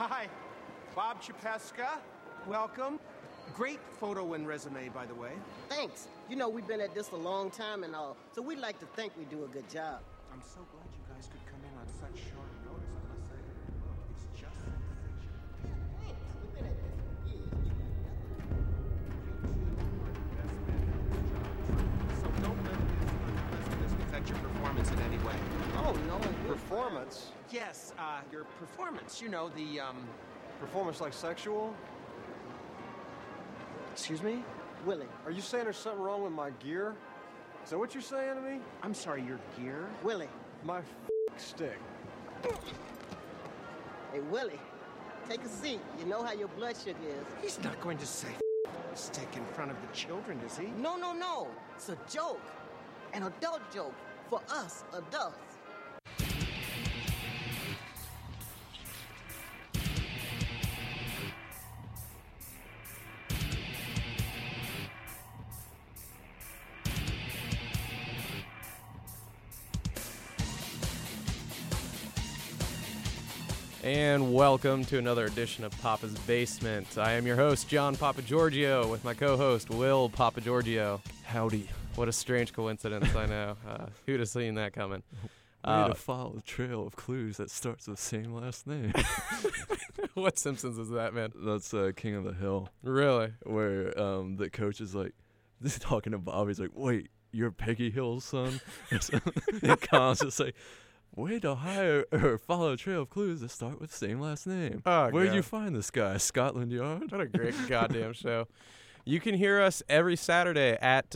Hi, Bob Chapeska. Welcome. Great photo and resume, by the way. Thanks. You know, we've been at this a long time and all, so we'd like to think we do a good job. I'm so glad you guys could come in on such short notice. I must say, look, it's just sensational. Thanks. We've been at this for years. So don't let this affect your performance in any way. Oh, no. Performance? Yes, your performance. You know, the, Performance like sexual? Excuse me? Willie. Are you saying there's something wrong with my gear? Is that what you're saying to me? I'm sorry, your gear? Willie. My stick. Hey, Willie. Take a seat. You know how your blood sugar is. He's not going to say stick in front of the children, is he? No, no, no. It's a joke. An adult joke. For us, adults. And welcome to another edition of Papa's Basement. I am your host, John Papagiorgio, with my co-host, Will Papagiorgio. Howdy. What a strange coincidence, I know. Who'd have seen that coming? Way to follow the trail of clues that starts with the same last name. What Simpsons is that, man? That's King of the Hill. Really? Where the coach is like, this is talking to Bobby. He's like, wait, you're Peggy Hill's son? And Colin's just like, way to hire or follow a trail of clues that start with the same last name. Oh, Where'd God. you find this guy? Scotland Yard? What a great goddamn show. You can hear us every Saturday at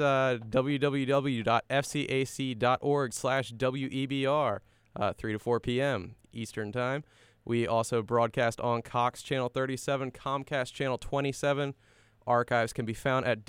www.fcac.org/WEBR, 3 to 4 p.m. Eastern Time. We also broadcast on Cox Channel 37, Comcast Channel 27. Archives can be found at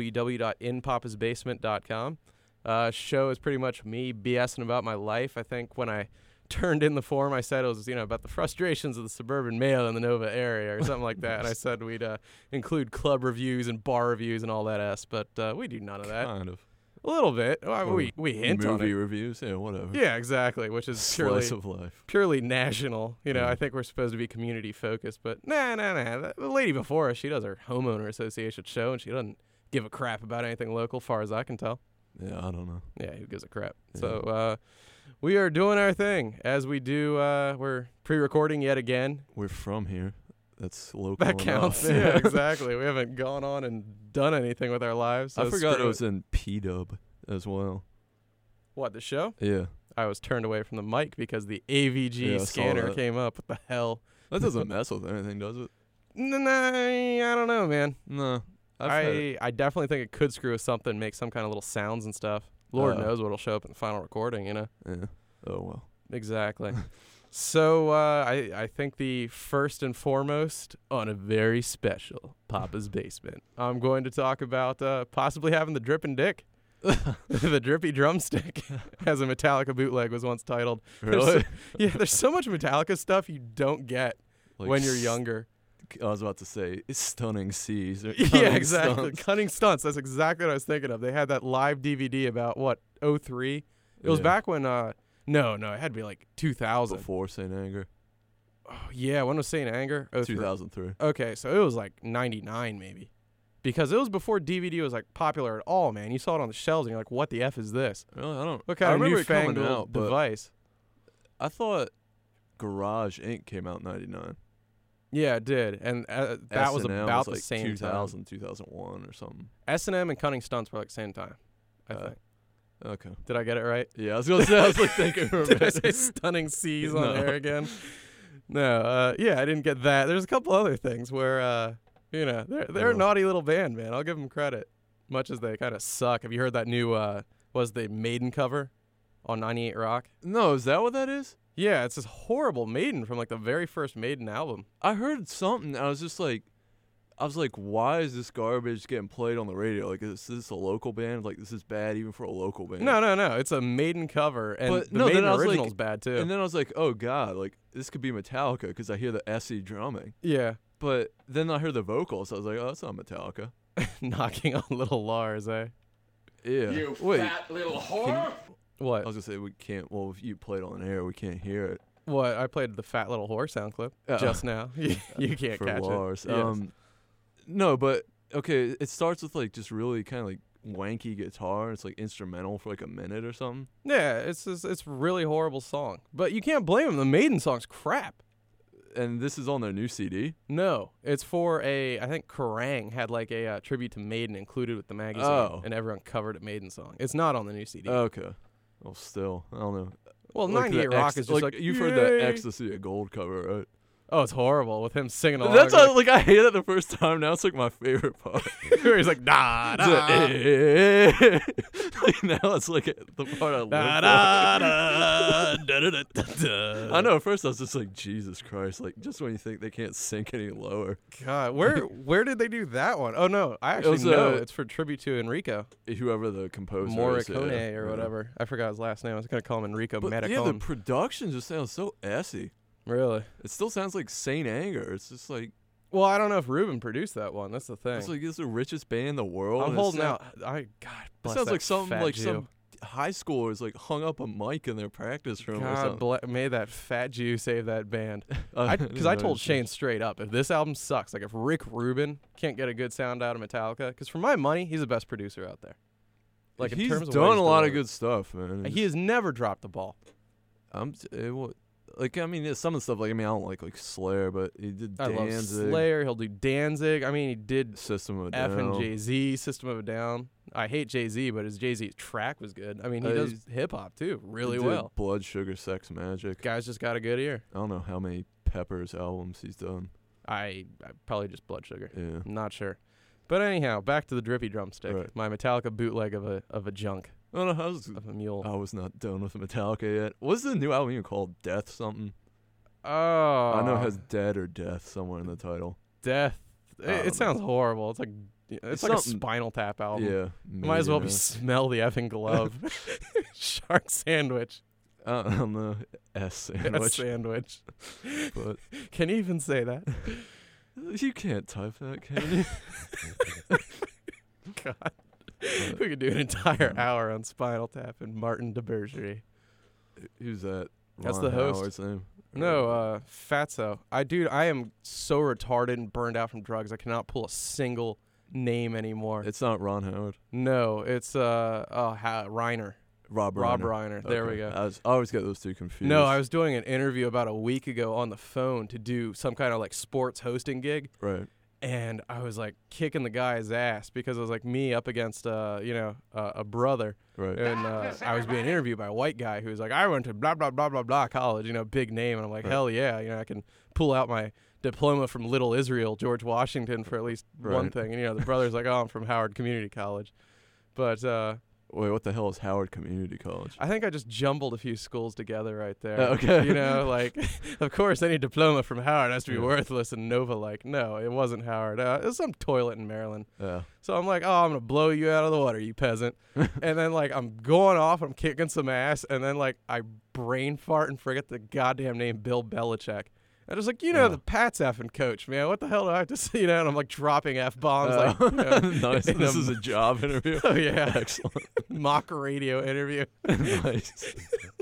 www.inpapasbasement.com. Show is pretty much me BSing about my life. I think when I turned in the form, I said it was, about the frustrations of the suburban male in the Nova area or something like that. And I said we'd include club reviews and bar reviews and all that but we do none of that. Kind of. A little bit. We hint on it. Movie reviews? Yeah, whatever. Yeah, exactly, which is Slice of life. purely national. Yeah. I think we're supposed to be community focused, but nah. The lady before us, she does her homeowner association show, and she doesn't give a crap about anything local, far as I can tell. Yeah, I don't know. Yeah, who gives a crap? Yeah. So we are doing our thing as we do. We're pre-recording yet again. We're from here. That's local That counts. enough. Yeah, exactly. We haven't gone on and done anything with our lives. So I forgot screw it was in P-Dub as well. What, the show? Yeah. I was turned away from the mic because the AVG Yeah, I saw scanner that. came up. What the hell? That doesn't mess with anything, does it? Nah, I don't know, man. No. I've I definitely think it could screw with something, make some kind of little sounds and stuff. Lord knows what'll show up in the final recording, Yeah. Oh, well. Exactly. So I think the first and foremost on a very special Papa's Basement, I'm going to talk about possibly having the dripping dick. The drippy drumstick, as a Metallica bootleg was once titled. Really? There's so much Metallica stuff you don't get Like when you're younger. I was about to say, it's Stunning Seas. Or Yeah, Cunning exactly. Stunts. Cunning Stunts. That's exactly what I was thinking of. They had that live DVD about, 03? It was Yeah. back when, no, it had to be like 2000. Before St. Anger. Oh, yeah, when was St. Anger? 03. 2003. Okay, so it was like 99 maybe. Because it was before DVD was like popular at all, man. You saw it on the shelves and you're like, what the F is this? Really? I don't. What kind I of remember it coming newfangled out, but device? I thought Garage Inc. came out in 99. Yeah, it did. And that was S&M about was the like same 2000, 2001 or something. S&M and Cunning Stunts were like same time, I think. Okay. Did I get it right? Yeah, I was going to say, I was like thinking for a Did I minute. say Stunning Seas on No. air again? No, yeah, I didn't get that. There's a couple other things where, they're a naughty little band, man. I'll give them credit, much as they kind of suck. Have you heard that new, was the Maiden cover on 98 Rock? No, is that what that is? Yeah, it's this horrible Maiden from like the very first Maiden album. I heard something. I was like, why is this garbage getting played on the radio? Like, is this a local band? Like, this is bad even for a local band. No. It's a Maiden cover, and But the no, then Maiden I was like- original's bad too. And then I was like, oh, God, like, this could be Metallica because I hear the SE drumming. Yeah, But then I heard the vocals. I was like, oh, that's not Metallica. knocking on little Lars, eh? Yeah. You Wait, fat little whore! What? I was going to say, we can't, well, if you play it on air, we can't hear it. What? I played the Fat Little Whore sound clip just now. You can't for catch Lars. it. Yes. No, but okay. It starts with like just really kind of like wanky guitar. It's like instrumental for like a minute or something. Yeah, it's really horrible song. But you can't blame him. The Maiden song's crap. And this is on their new CD. No, it's for I think Kerrang had like a tribute to Maiden included with the magazine, and everyone covered a Maiden song. It's not on the new CD. Okay. Well, still, I don't know. Well, Like 98 the Rock is just like you've heard the "Yay." Ecstasy of Gold cover, right? Oh, it's horrible with him singing along. That's how, like I hated it the first time. Now it's like my favorite part. where he's like da It's da like, now it's like the part I live da for. da da da da da. I know. At first, I was just like, Jesus Christ! Like, just when you think they can't sink any lower. God, where did they do that one? Oh no, I actually was, know it's for tribute to Enrico Whoever the composer is, Morricone yeah. or whatever. I forgot his last name. I was gonna call him Enrico But Morricone. yeah, the production just sounds so assy. Really? It still sounds like Saint Anger. It's just like Well, I don't know if Ruben produced that one. That's the thing. it's like it's the richest band in the world. I'm and it holding sound- out. God It bless sounds that like something fat like Jew. some high schoolers like hung up a mic in their practice room or God something. may that fat Jew save that band. I Because I told Shane straight up, if this album sucks, like if Rick Rubin can't get a good sound out of Metallica, because for my money, he's the best producer out there. Like in he's terms of done what a lot of delivered. good stuff, man. He has never dropped the ball. Like I mean, some of the stuff like I don't like Slayer, but he did I love Danzig, Slayer. He'll do Danzig. I mean, he did System of a F and Down. Jay-Z, System of a Down. I hate Jay-Z, but his Jay-Z track was good. I mean, he does hip-hop too, really He did well. Blood, Sugar, Sex, Magic. Guy's just got a good ear. I don't know how many Peppers albums he's done. I probably just Blood Sugar. Yeah. I'm not sure. But anyhow, back to the Drippy Drumstick. Right. My Metallica bootleg of a junk, I don't know. of a mule. I was not done with Metallica yet. What's the new album even called? Death something? Oh. I know it has Dead or Death somewhere in the title. Death. I don't It sounds horrible. It's like It's like a something- Spinal Tap album. Yeah. Might as well be maybe, Smell the Effing Glove. Shark Sandwich. I don't know. S A sandwich. sandwich. But Can you even say that? you can't type that, can you? God. We could do an entire hour on Spinal Tap and Martin DeBergerie. Who's that? That's Ron the host. Howard's name? No, Fatso. I am so retarded and burned out from drugs. I cannot pull a single name anymore. It's not Ron Howard. No, it's Reiner. Rob Reiner. There we Okay. go. I always get those two confused. No, I was doing an interview about a week ago on the phone to do some kind of like sports hosting gig, Right. and I was like kicking the guy's ass because it was like me up against a brother, Right. and I was being interviewed by a white guy who was like, I went to blah blah blah blah blah college, big name, and I'm like, Right. hell yeah, I can pull out my diploma from Little Israel, George Washington, for at least one Right. thing, and the brother's like, oh, I'm from Howard Community College, but Wait, what the hell is Howard Community College? I think I just jumbled a few schools together right there. Okay. Like, of course, any diploma from Howard has to be Yeah. worthless and Nova-like. No, it wasn't Howard. It was some toilet in Maryland. Yeah. So I'm like, oh, I'm going to blow you out of the water, you peasant. And then, like, I'm going off, I'm kicking some ass, and then, like, I brain fart and forget the goddamn name Bill Belichick. I just like, the Pat's effing coach, man. What the hell do I have to say? And I'm like dropping F-bombs. Nice. in This a- is a job interview. Oh, yeah. Excellent. Mock radio interview. Nice.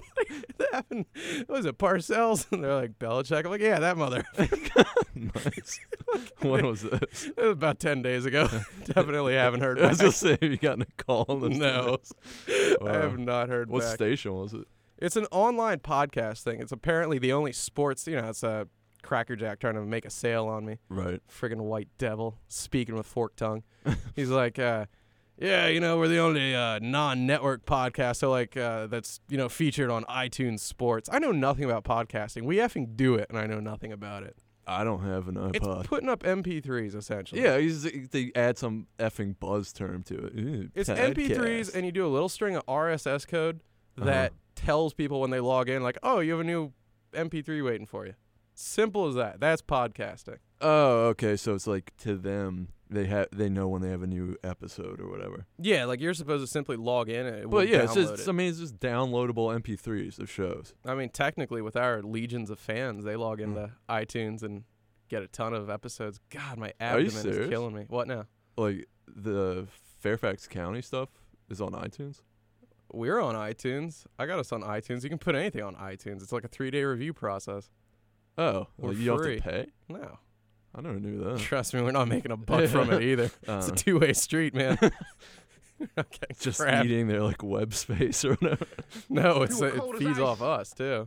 What was it, Parcells? And they're like, Belichick. I'm like, yeah, that mother. Nice. When was this? It was about 10 days ago. Definitely haven't heard I was back. just saying, you got a call on this. No. Wow. I have not heard What back. station was it? It's an online podcast thing. It's apparently the only sports, it's a Cracker Jack trying to make a sale on me. Right. Friggin' white devil speaking with forked tongue. He's like, yeah, we're the only non-network podcast, so like that's featured on iTunes Sports. I know nothing about podcasting. We effing do it, and I know nothing about it. I don't have an iPod. It's putting up MP3s essentially. Yeah, they add some effing buzz term to it. Ooh, It's podcast. MP3s, and you do a little string of RSS code that tells people when they log in, like, oh, you have a new MP3 waiting for you. Simple as that. That's podcasting. Oh, okay. So it's like to them, they know when they have a new episode or whatever. Yeah, like you're supposed to simply log in and it will But yeah, download it's it. it's just downloadable MP3s of shows. I mean, technically, with our legions of fans, they log into iTunes and get a ton of episodes. God, my Are you abdomen is serious? killing me. What now? Like the Fairfax County stuff is on iTunes. We're on iTunes. I got us on iTunes. You can put anything on iTunes. It's like a 3-day review process. Oh, We're well, you don't free. have to pay? No. I never knew that. Trust me, we're not making a buck from it either. It's a two-way street, man. Okay, Just crap. eating their like web space or whatever. No, You were it cold as feeds ice. off us too.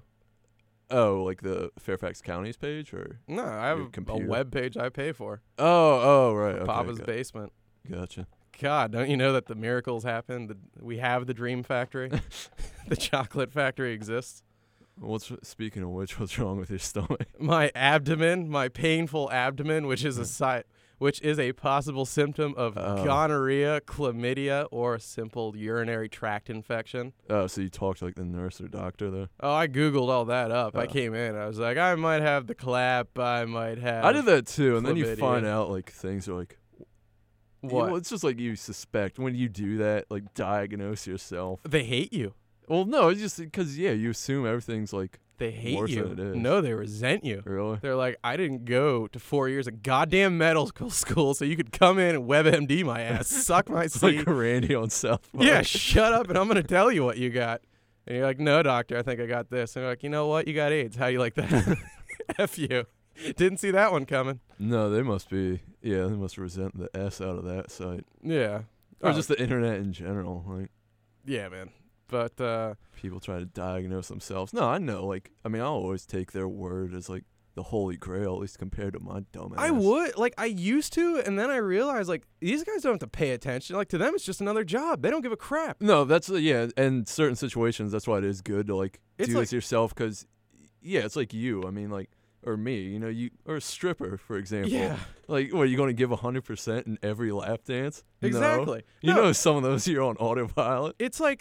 Oh, like the Fairfax County's page, or No, I have Your a computer. web page I pay for. oh, right, okay, Papa's Basement. Gotcha. God, don't you know that the miracles happen? We have the Dream Factory. The chocolate factory exists. Speaking of which, what's wrong with your stomach? My abdomen, my painful abdomen, which is a possible symptom of Oh. gonorrhea, chlamydia, or a simple urinary tract infection. Oh, so you talked to like the nurse or doctor there? Oh, I Googled all that up. I Oh. came in. I was like, I might have the clap. I might have. I did that too, and then you chlamydia. find out like things are like. What? Well, it's just like you suspect when you do that, like diagnose yourself. They hate you. Well, no, it's just because you assume everything's like They hate worse you. than it is. No, they resent you. Really. They're like, I didn't go to 4 years of goddamn medical school so you could come in and WebMD my ass, suck my It's seat. like Randy on South Park. Yeah, shut up and I'm going to tell you what you got. And you're like, no, doctor, I think I got this. And you're like, you know what? You got AIDS. How you like that? F you. Didn't see that one coming. No, they must be. Yeah, they must resent the S out of that site, Yeah. or Oh, just the internet in general. Like yeah, man. But people try to diagnose themselves. No, I know. Like, I mean, I'll always take their word as like the holy grail, at least compared to my dumb ass. I would. Like, I used to, and then I realized, like, these guys don't have to pay attention. Like, to them, it's just another job. They don't give a crap. No, that's yeah. And certain situations, that's why it is good to like It's do like- this yourself, because yeah, it's like you. I mean, like. Or me, you know, or a stripper, for example. Yeah. Like, what, are you going to give 100% in every lap dance? No. Exactly. You No. know some of those you're on autopilot. It's like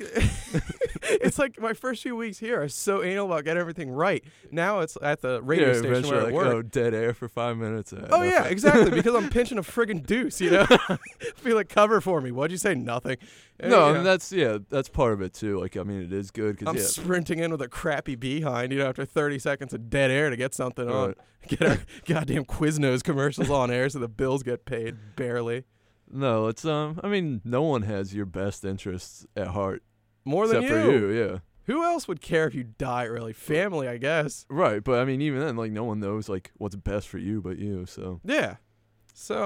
it's like my first few weeks here. I was so anal about getting everything right. Now it's at the radio station eventually where I like, work. oh, dead air for 5 minutes. Oh yeah, exactly. Because I'm pinching a friggin' deuce, you know. Be like, cover for me. What'd you say? Nothing. And, No, you know, and that's part of it too. Like, I mean, it is good I'm because sprinting in with a crappy behind, you know, after 30 seconds of dead air to get something on. Right. Get our goddamn Quiznos commercials on air so the bills get paid barely. no, it's I mean, no one has your best interests at heart More than except for you. Yeah, Who else would care if you die early? Family, I guess. right. But I mean, even then, like, no one knows like what's best for you but you. So Yeah. So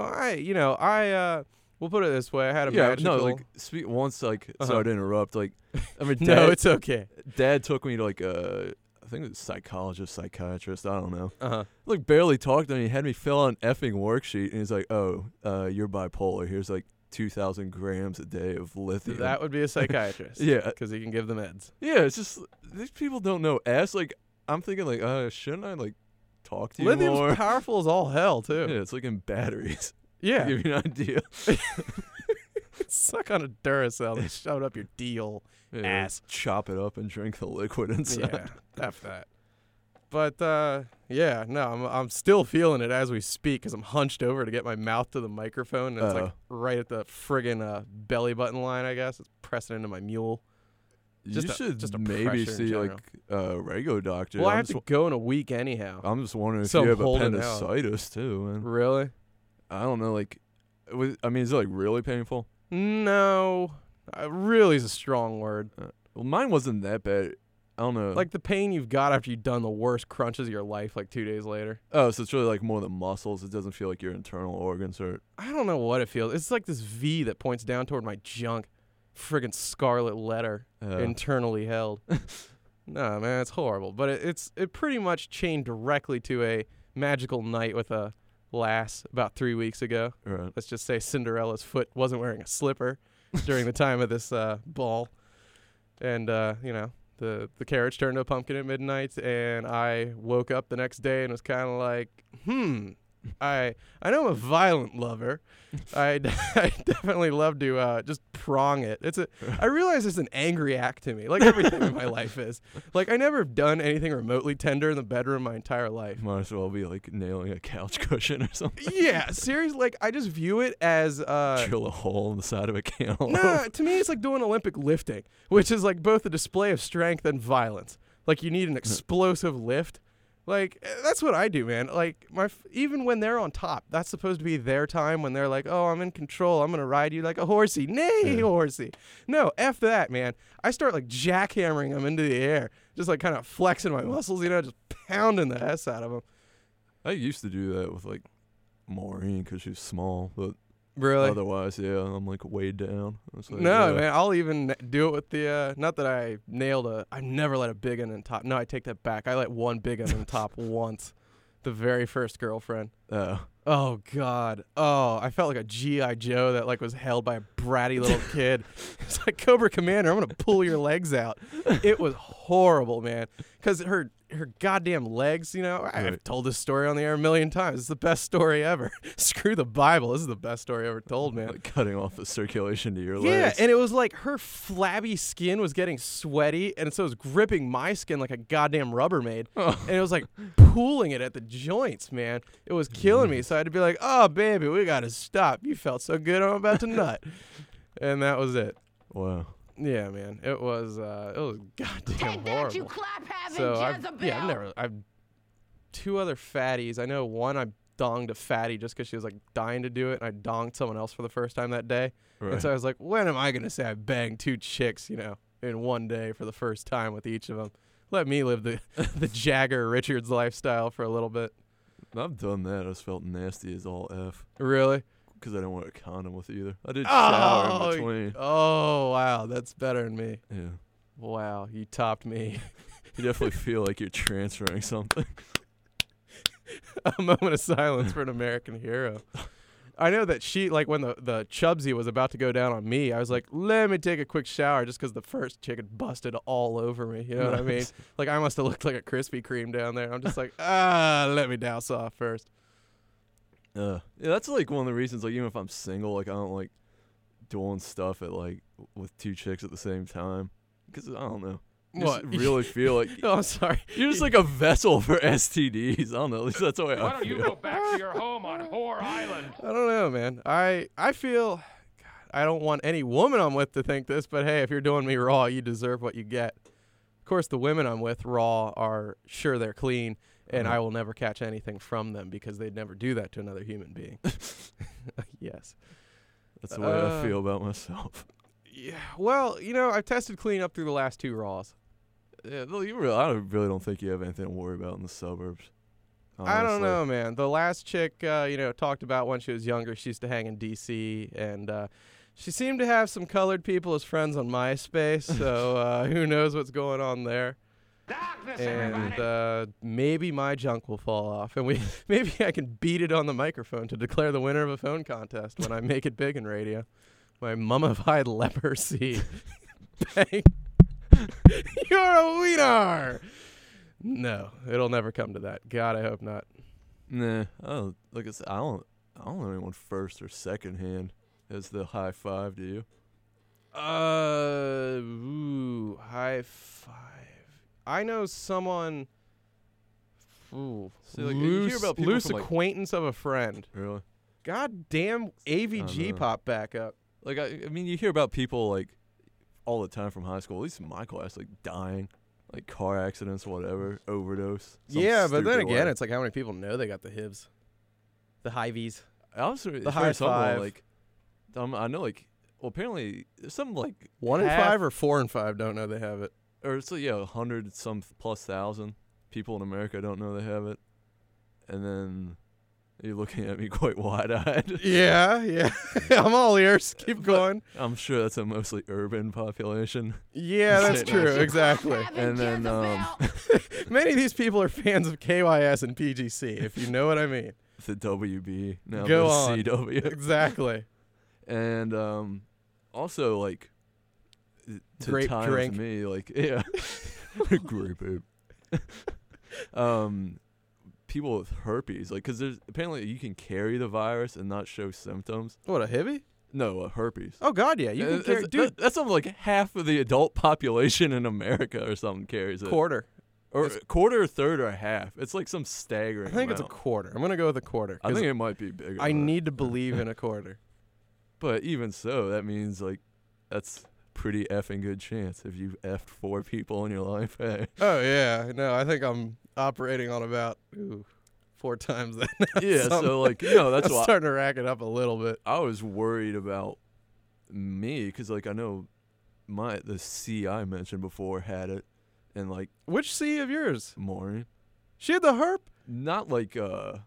we'll put it this way. I had a yeah, magical. no, like once like Uh-huh. sorry to interrupt. Like, I mean, No, it's okay. Dad took me to like I think it was psychologist, psychiatrist. I don't know. Uh-huh. Like, barely talked to me. He had me fill out an effing worksheet, and he's like, "Oh, you're bipolar. Here's like 2,000 grams a day of lithium." That would be a psychiatrist. Yeah. Because he can give the meds. Yeah, it's just these people don't know ass. Like, I'm thinking like, shouldn't I like talk to you Lithium's more? powerful as all hell, too. Yeah, it's like in batteries. Yeah. To give you an idea. Suck on a Duracell and shove it up your deal. Yeah, Ass. Chop it up and drink the liquid inside. Yeah, F that. But, yeah, no, I'm still feeling it as we speak because I'm hunched over to get my mouth to the microphone. And it's like right at the friggin' belly button line, I guess. It's pressing into my mule. You should just a maybe pressure in see like a regular doctor. Well, I I'm have just to go in a week anyhow. I'm just wondering if So you I'm have holding out. appendicitis too, man. Really? I don't know, like, I mean, is it like really painful? No. Really is a strong word. Well, mine wasn't that bad. I don't know. Like the pain you've got after you've done the worst crunches of your life like 2 days later. oh, so it's really like more the muscles. It doesn't feel like your internal organs hurt. I don't know what it feels. It's like this V that points down toward my junk. Friggin' scarlet letter internally held. No, man, it's horrible. But it pretty much chained directly to a magical night with a lass about 3 weeks ago. Right. Let's just say Cinderella's foot wasn't wearing a slipper during the time of this ball. And, the carriage turned to a pumpkin at midnight, and I woke up the next day and was kind of like, I know I'm a violent lover. I definitely love to just prong it. I realize it's an angry act to me, like everything in my life is. Like, I never have done anything remotely tender in the bedroom my entire life. Might as well be like nailing a couch cushion or something. Yeah, seriously, like, I just view it as... Drill a hole in the side of a cantaloupe. No, to me, it's like doing Olympic lifting, which is like both a display of strength and violence. Like, you need an explosive lift, Like, that's what I do, man. Like, even when they're on top, that's supposed to be their time when they're like, oh, I'm in control. I'm going to ride you like a horsey. Nay, horsey. No, F that, man. I start, like, jackhammering them into the air. Just, like, kind of flexing my muscles, just pounding the S out of them. I used to do that with, like, Maureen because she's small, but Really? otherwise, yeah, I'm, like, weighed down. It's like, No, yeah. man. I'll even do it with the, not that I nailed I never let a big un in top. No, I take that back. I let one big un in top once. The very first girlfriend. Oh, God. Oh, I felt like a G.I. Joe that, like, was held by a bratty little kid. It's like, Cobra Commander, I'm going to pull your legs out. It was horrible, man. Because her goddamn legs, I've told this story on the air a million times. It's the best story ever. Screw the Bible. This is the best story ever told, man. Like cutting off the circulation to your Yeah, legs. and it was like her flabby skin was getting sweaty, and so it was gripping my skin like a goddamn Rubbermaid. And it was like pooling it at the joints, man. It was killing me. So I had to be like, oh, baby, we got to stop. You felt so good, I'm about to nut. And that was it. Wow. Yeah, man. It was goddamn horrible. So I've two other fatties. I know one I donged a fatty just because she was like dying to do it, and I donged someone else for the first time that day. Right. And so I was like, when am I gonna say I banged two chicks, in one day for the first time with each of them? Let me live the Jagger Richards lifestyle for a little bit. I've done that. I just felt nasty as all F. Really? Because I didn't wear a condom with either. I did shower in between. Oh, wow. That's better than me. Yeah. Wow. You topped me. You definitely feel like you're transferring something. A moment of silence for an American hero. I know that she, like, when the Chubsy was about to go down on me, I was like, let me take a quick shower just because the first chick had busted all over me. You know what I mean? Like, I must have looked like a Krispy Kreme down there. I'm just like, let me douse off first. Yeah, that's like one of the reasons, like, even if I'm single, like, I don't like doing stuff with two chicks at the same time. Because, I don't know. You What? just really feel like Oh, I'm sorry. you're just like a vessel for STDs. I don't know. At least that's the way Why I don't you feel. go back to your home on Whore Island? I don't know, man. I feel, God, I don't want any woman I'm with to think this, but hey, if you're doing me raw, you deserve what you get. Of course, the women I'm with raw are sure they're clean, and I will never catch anything from them because they'd never do that to another human being. Yes. That's the way I feel about myself. Yeah. Well, I've tested clean up through the last two raws. Yeah, I really don't think you have anything to worry about in the suburbs. I don't honestly. know, man. The last chick, talked about when she was younger, she used to hang in D.C., and she seemed to have some colored people as friends on MySpace, so who knows what's going on there. Darkness, And everybody! maybe my junk will fall off, and maybe I can beat it on the microphone to declare the winner of a phone contest when I make it big in radio. My mummified leprosy. Bang. You're a wiener. No, it'll never come to that. God, I hope not. Nah, like I said, I don't know anyone first or second hand as the high five. Do you? High five. I know someone. Ooh, See, like, you hear about people loose from, like- acquaintance of a friend. Really? God damn, AVG know. popped back up. Like I mean, you hear about people like all the time from high school. At least in my class, like dying, like car accidents, whatever, overdose. some Yeah, but then stupid again, way. it's like how many people know they got the HIVs, the Hivies. I was the high five. like I know like apparently there's some like 1 in half- 5 or 4 in 5 don't know they have it. or so yeah 100 some plus thousand people in America don't know they have it, and then you're looking at me quite wide-eyed. Yeah. I'm all ears. Keep going. I'm sure that's a mostly urban population. Yeah, that's Say true. no. Exactly. And then Many of these people are fans of KYS and PGC, if you know what I mean. the WB now Go the on. CW. Exactly. And also like to Grape times drink. me like yeah grape people with herpes, like, because there's apparently you can carry the virus and not show symptoms. What, a Hibby? No, herpes. Oh, God, yeah. You can carry, That's- dude, that's something like half of the adult population in America or something carries it. quarter. Or a quarter, a third, or a half. It's like some staggering I think it's a amount. quarter. I'm going to go with a quarter. I 'cause think it might be bigger. I than that. need to believe in a quarter. But even so, that means like that's pretty effing good chance if you've effed 4 people in your life. Hey. Oh, yeah. No, I think I'm operating on about 4 times that. Yeah, Something. so like, you know, that's I'm why starting to rack it up a little bit. I was worried about me because like I know the C I mentioned before had it, and like Which C of yours? Maureen, She had the herp? not like Oh.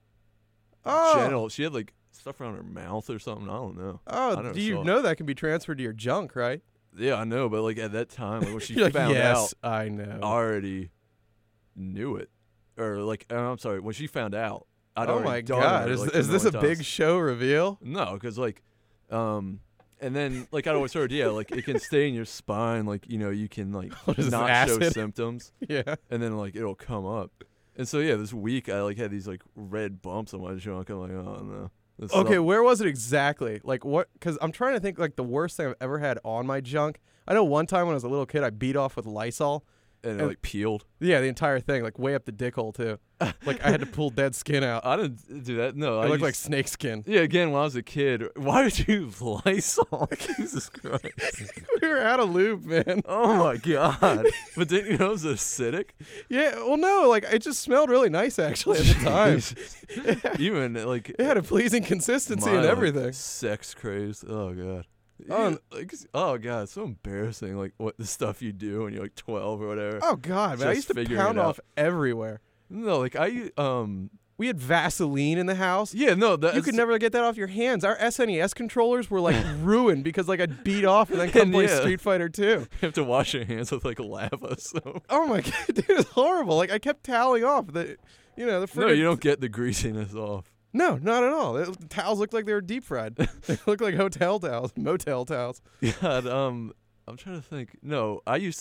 genital. She had like stuff around her mouth or something. I don't know. I Oh, never do you saw it. know that can be transferred to your junk, right? Yeah, I know, but like at that time, like when she You're like, found yes, out, I know. I already knew it, or like I'm sorry, when she found out, I'd Oh already my done God! it, like, Is this a million big times. show reveal? No, because like, and then like I'd always heard, yeah, like it can stay in your spine, like you know you can like What is this, not show acid? symptoms, Yeah. and then like it'll come up, and so yeah, this week I like had these like red bumps on my junk. I'm like, oh no. This Okay, sucks. where was it exactly? Like what? Because I'm trying to think. Like the worst thing I've ever had on my junk. I know one time when I was a little kid, I beat off with Lysol. And it like peeled. Yeah, the entire thing, like way up the dick hole too. Like I had to pull dead skin out. I didn't do that. No, It I looked like used- snake skin. yeah. Again, when I was a kid, why did you use Lysol? Jesus Christ! We were out of lube, man. Oh my God! But didn't you know it was acidic? Yeah, well, no, like it just smelled really nice actually at the time. Even like It had a pleasing consistency my, and like, everything. sex crazed. Oh God. Oh, Yeah, like, oh God, it's so embarrassing. Like what the stuff you do when you're like 12 or whatever. Oh God, man! I Just used to figuring pound it out. off everywhere. No, like We had Vaseline in the house. yeah, no, that You could never get that off your hands. Our SNES controllers were like ruined because like I'd beat off and then come And play yeah. Street Fighter 2. You have to wash your hands with like lava. So Oh my God, dude, it was horrible. Like I kept toweling off the, the no, friggin- you don't get the greasiness off. No, not at all. The towels looked like they were deep fried. They looked like hotel towels, motel towels. God, I'm trying to think. No, I used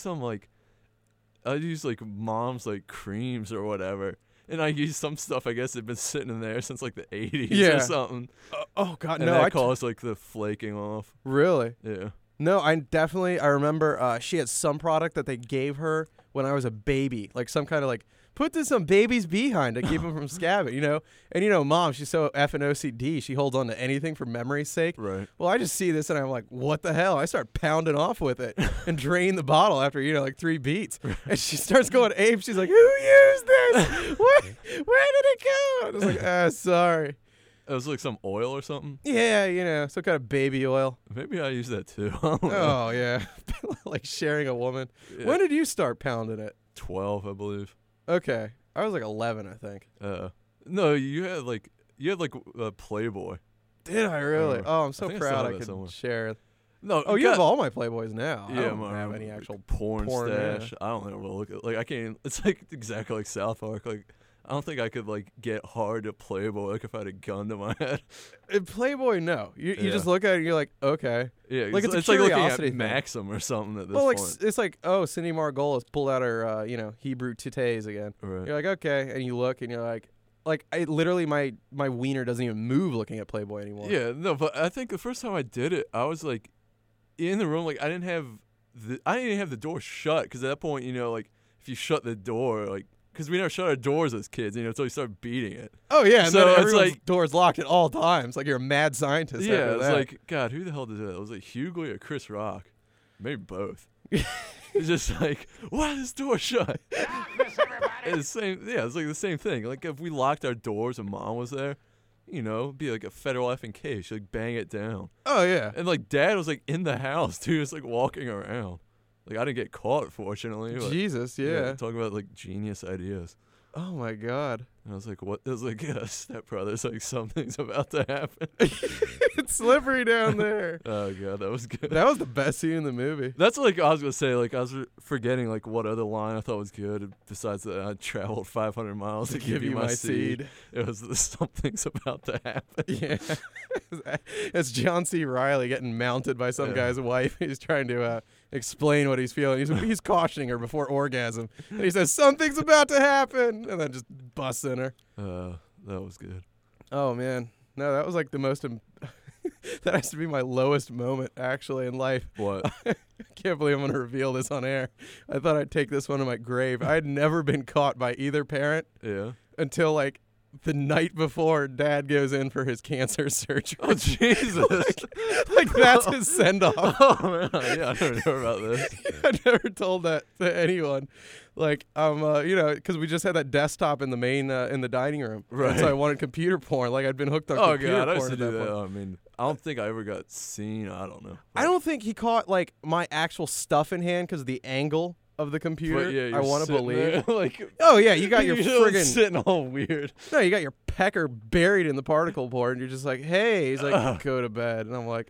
like mom's like creams or whatever. And I used some stuff I guess had been sitting in there since like the 80s Yeah. or something. Oh God, And no! that caused like the flaking off. Really? Yeah. No, I remember she had some product that they gave her when I was a baby, like some kind of like put this on baby's behind to keep them from scabbing, And mom, she's so effing OCD, she holds on to anything for memory's sake. Right. Well, I just see this and I'm like, what the hell? I start pounding off with it and drain the bottle after, like 3 beats. And she starts going ape. She's like, who used this? Where did it go? I was like, sorry. It was like some oil or something. Yeah, some kind of baby oil. Maybe I used that too. I don't know. Oh, yeah. Like sharing a woman. Yeah. When did you start pounding it? 12, I believe. Okay. I was like 11, I think. No, you had like Playboy. Did I really? remember. Oh, I'm I so think I still proud have I that somewhere. could share. No, Oh, you have all my Playboys now. I Yeah, don't my have any actual porn yeah. stash. I don't know what to look at. Like I can't. It's like exactly like South Park. Like I don't think I could like get hard to Playboy like if I had a gun to my head. Playboy, no. You Yeah. just look at it and you're like, okay. Yeah, Like, it's a like looking curiosity at thing. Maxim or something at this Well, like point. it's like, oh, Cindy Margolis pulled out her, Hebrew titties again. Right. You're like, okay, and you look and you're like, I literally my wiener doesn't even move looking at Playboy anymore. Yeah, no, but I think the first time I did it, I was like in the room, like I didn't even have the door shut because at that point, like if you shut the door, like because we never shut our doors as kids, until you start beating it. Oh yeah, and So then it's everyone's like- door's locked at all times. Like you're a mad scientist. Yeah, after it's that. like God, who the hell did that? It was like Hughley or Chris Rock, maybe both. It's just like, why is this door shut? Darkness, everybody! It's the same. Yeah, it's like the same thing. Like if we locked our doors and mom was there, it'd be like a federal effing case. She'd like bang it down. oh yeah. And like dad was like in the house too, just like walking around. Like I didn't get caught, fortunately. But, Jesus, yeah. Talk about like genius ideas. Oh my God. And I was like, what? It was like Step Brothers. Like something's about to happen. It's slippery down there. Oh God, that was good. That was the best scene in the movie. That's like I was gonna say. Like I was forgetting like what other line I thought was good besides that I traveled 500 miles to give you my seed. It was the something's about to happen. Yeah. It's John C. Reilly getting mounted by some Yeah. guy's wife. He's trying to explain what he's feeling. He's cautioning her before orgasm. And he says, something's about to happen. And then just busts in her. That was good. Oh, man. No, that was like the most... that has to be my lowest moment, actually, in life. What? I can't believe I'm going to reveal this on air. I thought I'd take this one to my grave. I had never been caught by either parent Yeah. until, like, the night before Dad goes in for his cancer surgery. Oh Jesus! Like that's his send off. Oh man, yeah, I never know about this. I never told that to anyone. Like because we just had that desktop in the main in the dining room. Right. And so I wanted computer porn. Like I'd been hooked on Oh computer god, I used porn to at do that that. point. I mean, I don't think I ever got seen. I don't know. I don't think he caught like my actual stuff in hand because of the angle of the computer. But yeah, I you're want to sitting believe. there, like Oh yeah, you got your you're friggin' sitting all weird. no, you got your pecker buried in the particle board, and you're just like, hey, he's like, go to bed, and I'm like,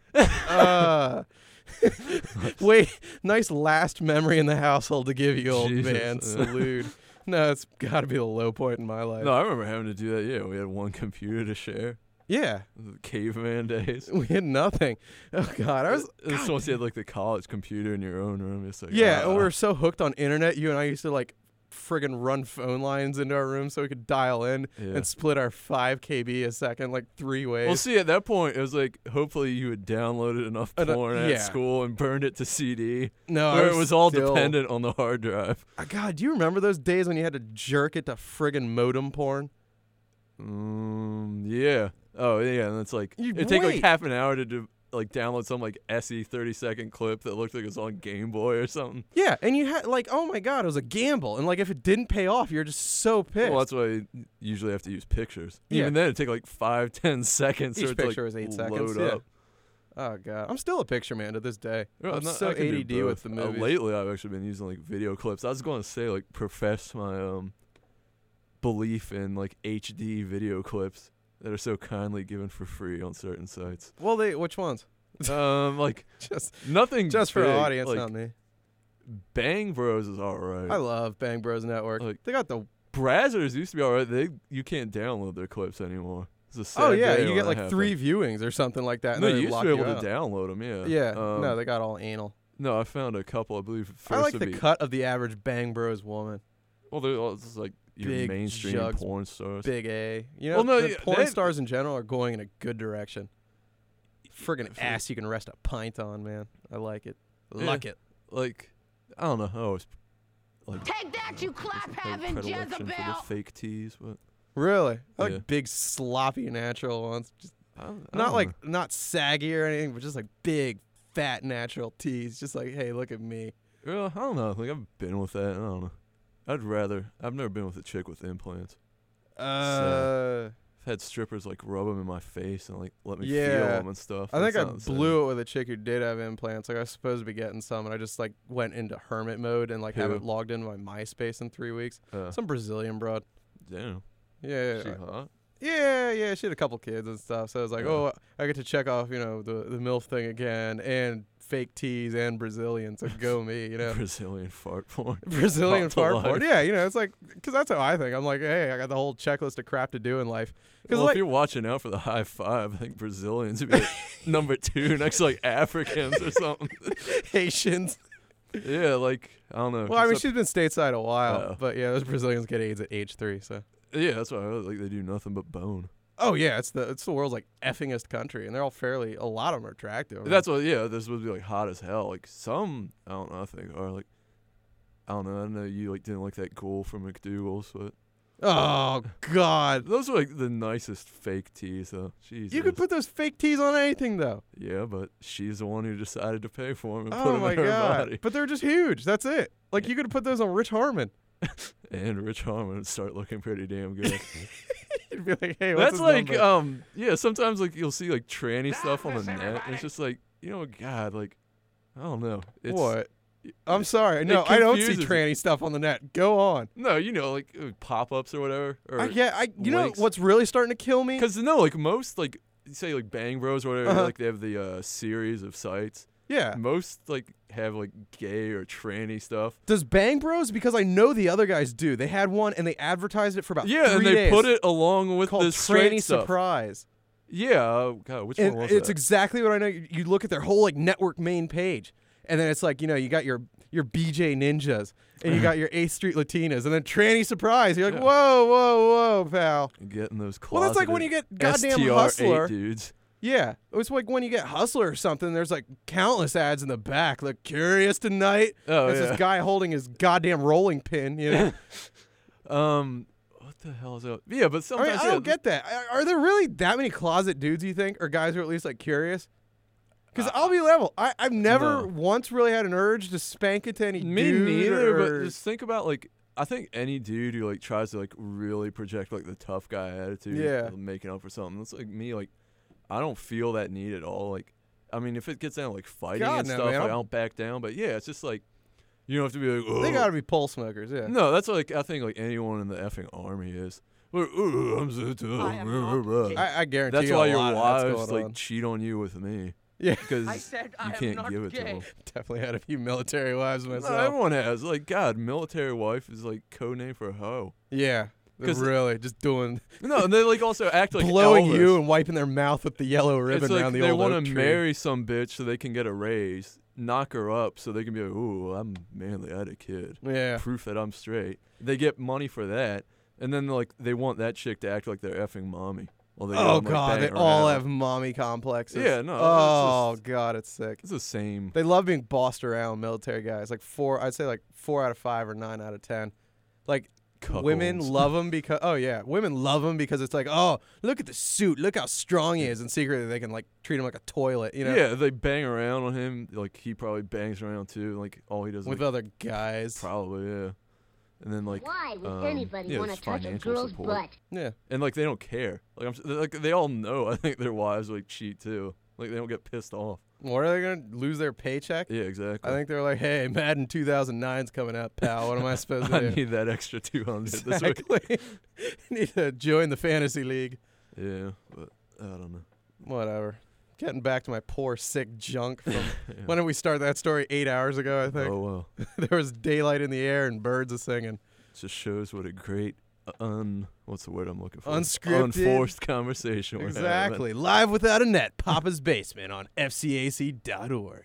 wait, nice last memory in the household to give you, old Jesus. man. Salute. No, it's got to be the low point in my life. No, I remember having to do that. Yeah, we had one computer to share. Yeah, The caveman days. we had nothing. Oh God, I was. It's once you had like the college computer in your own room. It's like Yeah, and we were so hooked on internet. You and I used to like friggin' run phone lines into our room so we could dial in Yeah. and split our 5 KB a second like 3 ways. Well, see, at that point, it was like hopefully you had downloaded enough porn at yeah. school and burned it to CD, no, where I it was all still- dependent on the hard drive. God, do you remember those days when you had to jerk it to friggin' modem porn? Yeah. Oh, yeah, and it's like You- it'd take like wait. half an hour to download some like SE 30-second clip that looked like it was on Game Boy or something. Yeah, and you had like, oh my God, it was a gamble, and like if it didn't pay off, you're just so pissed. Well, that's why you usually have to use pictures. Yeah. Even then, it'd take like 5-10 seconds. Each for it to, picture like, was 8 load seconds, yeah. up. Oh God, I'm still a picture man to this day. Well, I'm no, so I can do ADD with both. the movies. Lately, I've actually been using like video clips. I was going to say like profess my belief in like HD video clips that are so kindly given for free on certain sites. Well, which ones? Like Just nothing for the big, audience, like, not me. Bang Bros is all right. I love Bang Bros Network. Like- They got the Brazzers used to be all right. You can't download their clips anymore. It's a sad oh yeah, day you when get that like happened. 3 viewings or something like that. And No, then you they used lock to be able out. to download them. Yeah. Yeah, no, they got all anal. No, I found a couple. I believe first I like to the be. cut of the average Bang Bros woman. Well, they're all just like your Big mainstream jugs, porn stars. Big A. You know, Well, no, the yeah, porn they- stars in general are going in a good direction. Friggin' For- ass you can rest a pint on, man. I like it. Yeah. Like it. Like, I don't know. I always like Take that, you clap have having predilection for the Jezebel! fake tees, but Really? I like Yeah. big sloppy natural ones. Just I not don't like know. not saggy or anything, but just like big fat natural tees. Just like, hey, look at me. Well, I don't know. Like I've been with that. I don't know. I've never been with a chick with implants. I've had strippers like rub them in my face and like let me feel Yeah. them and stuff. I think That's I not the blew it with a chick who did have implants. Like I was supposed to be getting some, and I just like went into hermit mode and like Who? haven't logged into my MySpace in 3 weeks. same. Some Brazilian broad. Damn. Yeah, She yeah, hot? yeah. She had a couple kids and stuff. So I was like, Yeah. oh, I get to check off, the MILF thing again, and fake tees and Brazilian. So go me, Brazilian fart porn. Brazilian Brought to fart life. porn. Yeah, it's like, because that's how I think. I'm like, hey, I got the whole checklist of crap to do in life. Because Well, like, if you're watching out for the high five, I think Brazilians would be like number 2 next to like Africans or something. Haitians. Yeah, like I don't know. Well, I mean, Except- she's been stateside a while, Oh. but yeah, those Brazilians get AIDS at age 3. So. yeah, that's why like they do nothing but bone. Oh yeah, it's the world's like effingest country, and they're all a lot of them are attractive. That's what. Yeah, they're supposed to be like hot as hell. Like some, I don't know. I think are like, I don't know. I know you like didn't like that ghoul from McDougal's, but oh God, those are like the nicest fake tees though. Jesus. you could put those fake tees on anything though. Yeah, but she's the one who decided to pay for them and put Oh them my in her God, body. but they're just huge. That's it. Like you could put those on Rich Harmon. And Rich Harmon would start looking pretty damn good. You'd be like, hey, what's That's his like, number? yeah. Sometimes like you'll see like tranny stuff on the net. And it's just like, God, like, I don't know. It's, What? I'm sorry. No, it I don't see confuses- tranny stuff on the net. Go on. No, like pop-ups or whatever. Or You know links. what's really starting to kill me? Because no, like most like say like Bang Bros or whatever, Uh-huh. like they have the series of sites. Yeah. Most like have like gay or tranny stuff. Does Bang Bros? Because I know the other guys do. They had one and they advertised it for about 3 Yeah, and they days put it along with called the straight Tranny stuff. Surprise. Yeah, God, which And one was it's that? exactly what I know. You look at their whole like network main page, and then it's like you got your BJ Ninjas, and you got your 8th Street Latinas, and then Tranny Surprise. You're like, Yeah. whoa, pal. Getting those. Well, that's like when you get goddamn STR8 Hustler. dudes. Yeah, it's like when you get Hustler or something. There's like countless ads in the back. Like curious tonight. Oh It's yeah. this guy holding his goddamn rolling pin. What what the hell is that? Yeah, but I sometimes mean, I don't get that. Are there really that many closet dudes, you think, or guys who are at least like curious? Because I'll be level. I've never No. once really had an urge to spank it to any Me dude. neither, or- but just think about like I think any dude who like tries to like really project like the tough guy attitude, Yeah. making up for something. It's like me, like I don't feel that need at all. Like, I mean, if it gets down to, like fighting God, and no, stuff, man, like, I I'm- don't back down. But yeah, it's just like you don't have to be like, oh. they gotta be pole smokers, yeah. No, that's like I think like anyone in the effing army is. Like, "Oh, I'm so tough." I am not gay. I guarantee That's you why a your lot of that's wives going like on. cheat on you with me Yeah, because I said I you am can't not give it to gay. them. definitely had a few military wives No, myself. everyone has. Like, God, military wife is like code name for hoe. Yeah, they're 'Cause- really just doing No, and they like also act like blowing Elvis. you and wiping their mouth with the yellow ribbon It's like around the they old want oak to tree. marry some bitch so they can get a raise, knock her up so they can be like, ooh, I'm manly, I had a kid. Yeah, Proof that I'm straight. They get money for that, and then like they want that chick to act like their effing mommy. While they oh go, like, god, they bang all around. have mommy complexes. Yeah, no, it's Oh just- god, it's sick. It's the same. They love being bossed around, military guys. Like I'd say like 4 out of 5 or 9 out of 10. Like women Cuckolds. love them because women love him because it's like, oh, look at the suit, look how strong he is, and secretly they can like treat him like a toilet, you know, Yeah, they bang around on him. Like he probably bangs around too. Like all he does, with like, other guys. probably yeah. And then like Why would um, anybody yeah, want to just touch a financial girl's support. butt? Yeah, And like they don't care. Like like they all know. I think their wives like cheat too. Like they don't get pissed off. what are they gonna lose their paycheck? Yeah, exactly. I think they're like, hey, Madden 2009's coming out, pal. What am I supposed to I do? need that extra 200 this week. Exactly. Need to join the fantasy league. Yeah, but I don't know. Whatever. Getting back to my poor sick junk from Yeah. when did we start that story? 8 hours ago, I think. Oh well, There was daylight in the air and birds a singing. just shows what a great what's the word I'm looking for? Unscripted. Unforced conversation. we're having. Exactly. Live without a net, Papa's Basement on FCAC.org.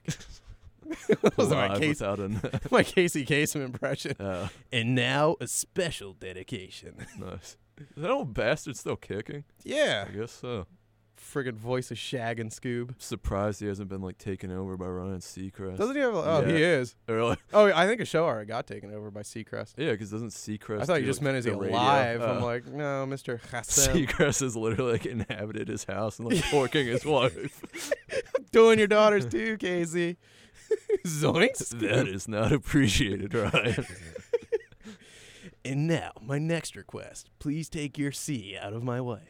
That was my, Live without a my Casey Kasem impression. And now a special dedication. nice. Is that old bastard still kicking? Yeah. I guess so. Friggin' voice of Shag and Scoob. Surprised he hasn't been like taken over by Ryan Seacrest. Doesn't he have Yeah. he is. Or, like, Oh, I think a show already got taken over by Seacrest. yeah, because doesn't Seacrest? I thought you do, just like, meant is he the radio? alive? I'm like, no, Mr. Hassan. Seacrest has literally like inhabited his house and like porking his wife. Doing your daughters too, Casey. Zoinks. That is not appreciated, Ryan. And now, my next request. Please take your C out of my way.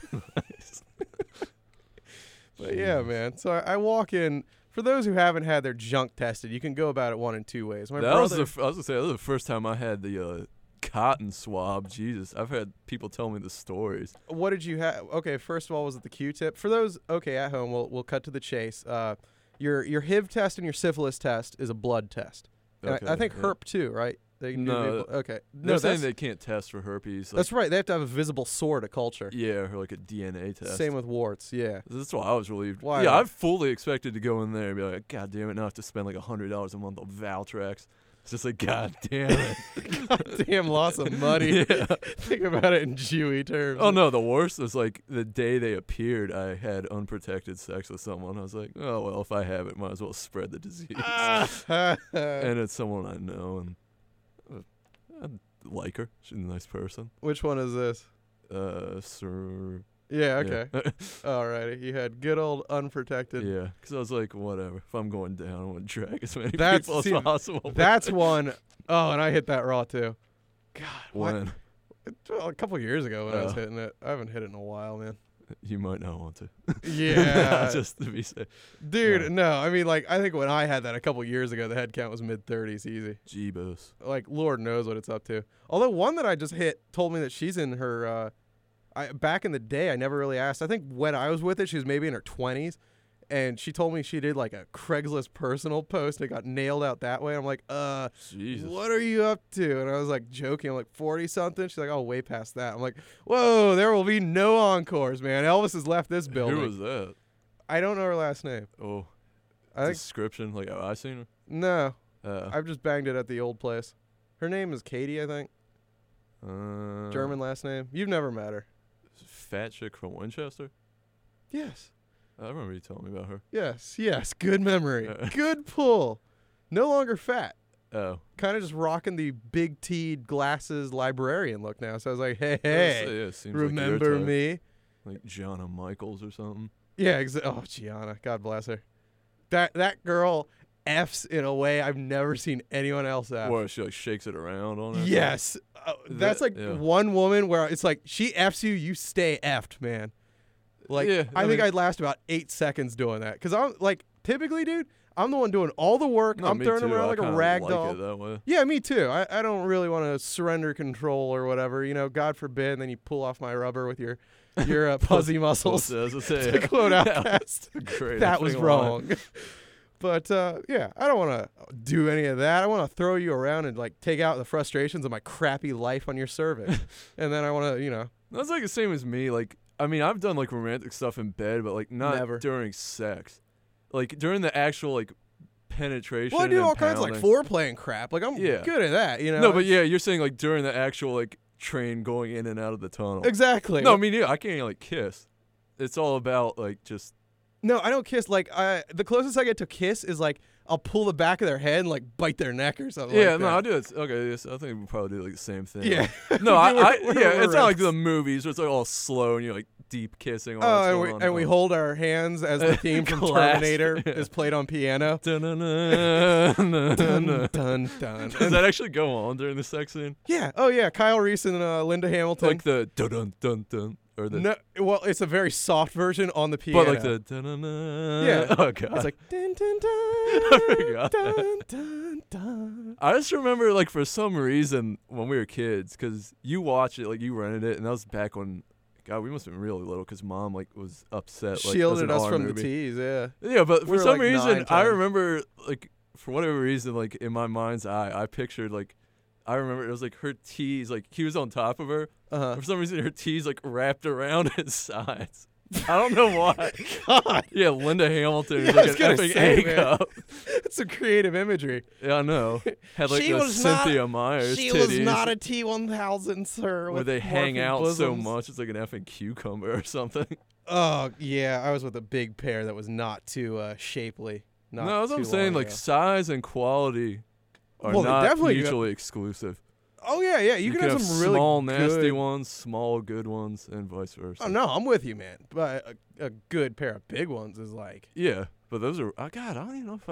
But yeah, man. So I walk in. For those who haven't had their junk tested, you can go about it one in two ways. My That was brother, I was gonna say that was the first time I had the cotton swab. Jesus, I've had people tell me the stories. what did you have? Okay, first of all, was it the Q-tip? For those at home, we'll cut to the chase. Your HIV test and your syphilis test is a blood test. And I Okay, think yeah. herp too, right? They can do No, the- okay. They're No, saying that's, they can't test for herpes. Like, that's right. They have to have a visible sore to culture. yeah, or like a DNA test. Same with warts. Yeah. That's why I was relieved. Why Yeah, not? I fully expected to go in there and be like, God damn it, now I have to spend like $100 a month on Valtrex. It's just like, God damn it. Damn loss of money. Yeah. Think about it in Jewy terms. Oh no, the worst was like the day they appeared, I had unprotected sex with someone. I was like, oh well, if I have it, might as well spread the disease. and And it's someone I know, and I like her. She's a nice person. which one is this? Sir. Yeah, okay. Yeah. Alrighty. You had good old unprotected. Yeah, because I was like, whatever. If I'm going down, I want to drag as many That's- people see, as possible. with That's me. one oh, and I hit that raw too. God, what? When Well, a couple years ago when I was Oh. hitting it. I haven't hit it in a while, man. you might not want to. Yeah. Just to be safe. Dude, Right. no. I mean, like, I think when I had that a couple years ago, the head count was mid-30s easy. Jeebus. Like, Lord knows what it's up to. Although one that I just hit told me that she's in her, back in the day, I never really asked. I think when I was with it, she was maybe in her 20s. And she told me she did, like, a Craigslist personal post and it got nailed out that way. I'm like, Jesus. what are you up to? And I was, like, joking. I'm like, 40-something? She's like, oh, way past that. I'm like, whoa, there will be no encores, man. Elvis has left this building. Who was that? I don't know her last name. Oh, I think, description. Like, have I seen no. her? I've just banged it at the old place. Her name is Katie, I think. German last name. You've never met her. Fat chick from Winchester? Yes. I remember you telling me about her. Yes. Good memory. Good pull. No longer fat. Oh. kind of just rocking the big T'd glasses librarian look now. So I was like, hey, Yeah, seems like your remember type. me? Like Gianna Michaels or something. Yeah, oh, Gianna, God bless her. That girl F's in a way I've never seen anyone else F. Where she like shakes it around on it. Yes. That's like yeah. one woman where it's like, she F's you, you stay F'd, man. Like, Yeah, I I think mean- I'd last about 8 seconds doing that. Because I'm like, typically, dude, I'm the one doing all the work. No, I'm me throwing too. them around I like a kinda rag like doll. it that way. Yeah, me too. I don't really want to surrender control or whatever. You know, God forbid, and then you pull off my rubber with your puzzy muscles. To To quote Outcast. Great. That was opening line. wrong. But yeah, I don't want to do any of that. I want to throw you around and like take out the frustrations of my crappy life on your cervix. And then I want to, you know. That's like the same as me. Like, I mean, I've done like romantic stuff in bed, but like not Never. during sex. Like during the actual like penetration. Well, I do and all kinds of like pounding. foreplay and crap. Like I'm Yeah. good at that, you know. No, but yeah, you're saying like during the actual like train going in and out of the tunnel. Exactly. No, I mean, yeah, I can't like kiss. It's all about like just. No, I don't kiss. Like the closest I get to kiss is like I'll pull the back of their head and like bite their neck or something. Yeah, like no, that. I do it. Okay, yes, I think we probably do like the same thing. Yeah. No, I We're yeah, it's not like riffs. the movies where it's like all slow and you're like deep kissing. All Oh, that's and going on. and we hold our hands as the theme from Clasp, Terminator yeah. is played on piano. Dun-dun-dun, Dun, dun-dun. dun, dun. Does that actually go on during the sex scene? Yeah. Oh, yeah. Kyle Reese and Linda Hamilton. Like the dun dun dun dun or the No, well, it's a very soft version on the piano. but like the dun dun dun. Yeah. Oh god. It's like dun dun dun. I forgot dun, that. dun, dun. I just remember like for some reason when we were kids, because you watched it, like you rented it, and that was back when. God, we must have been really little because mom like was upset. Like, Shielded that's us an R from movie. the tease. Yeah. Yeah, but We for were, some like, reason, 9, I 10. remember like for whatever reason, like in my mind's eye, I pictured like I remember it was like her tees, like he was on top of her. Uh-huh. For some reason, her tees like wrapped around his sides. I don't know why. God, Yeah, Linda Hamilton Yeah, is I like was an gonna effing say, A man. cup. it's a creative imagery. Yeah, I know. Had like She the was not- Cynthia Myers She titties was not a T1000, sir. where with they hang morphing out so bosoms. much it's like an effing cucumber or something. Oh yeah, I was with a big pair that was not too shapely. Not No, that's what I'm too saying. long Like ago. size and quality are Well, they not definitely- mutually exclusive. Oh yeah, yeah. You, can have some really small nasty good... ones, small good ones, and vice versa. Oh no, I'm with you, man. But a good pair of big ones is like Yeah, but those are. God, I don't even know if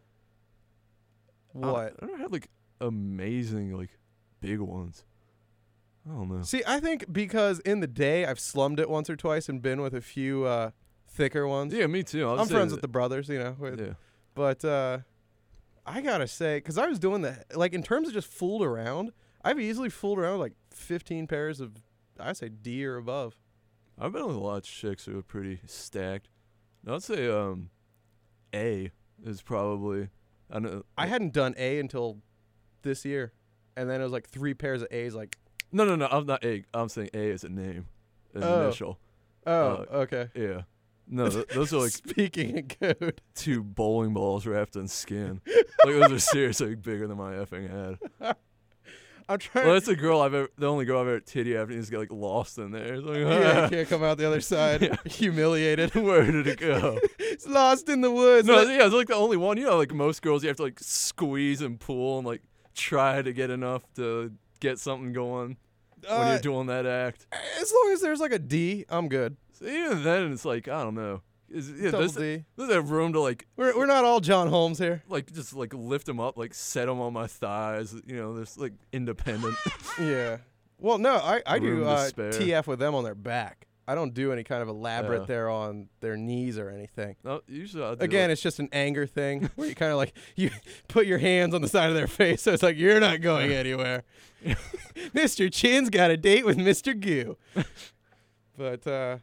what? I never had like amazing like big ones. I don't know. See, I think because in the day I've slummed it once or twice and been with a few thicker ones. Yeah, me too. I'm friends with the brothers, you know. Yeah. But I gotta say, because I was doing the like in terms of just fooled around, I've easily fooled around with like 15 pairs of, I'd say D or above. I've been with a lot of chicks who are pretty stacked. I'd say A is probably. I know. I hadn't done A until this year, and then it was like 3 pairs of A's. Like, No, I'm not A. I'm saying A is a name, an Oh. initial. oh, okay. Yeah. No, those are like Speaking in code. 2 bowling balls wrapped in skin. Like those are seriously bigger than my effing head. I'm trying. Well, that's the only girl I've ever titty after just get like lost in there. It's like, yeah, you can't come out the other side. Yeah. Humiliated. where did it go? It's lost in the woods. No, yeah, it's like the only one. You know, like most girls, you have to like squeeze and pull and like try to get enough to get something going when you're doing that act. As long as there's like a D, I'm good. So even then, it's like I don't know. Double Does D. it have room to like We're not all John Holmes here. just like lift them up, like set them on my thighs? You know, there's like independent. Yeah. Well, no, I do Room to spare. TF with them on their back. I don't do any kind of elaborate Yeah. there on their knees or anything. No, usually I do Again, like, it's just an anger thing where you kind of like you put your hands on the side of their face, so it's like you're not going anywhere. Mr. Chin's got a date with Mr. Goo. But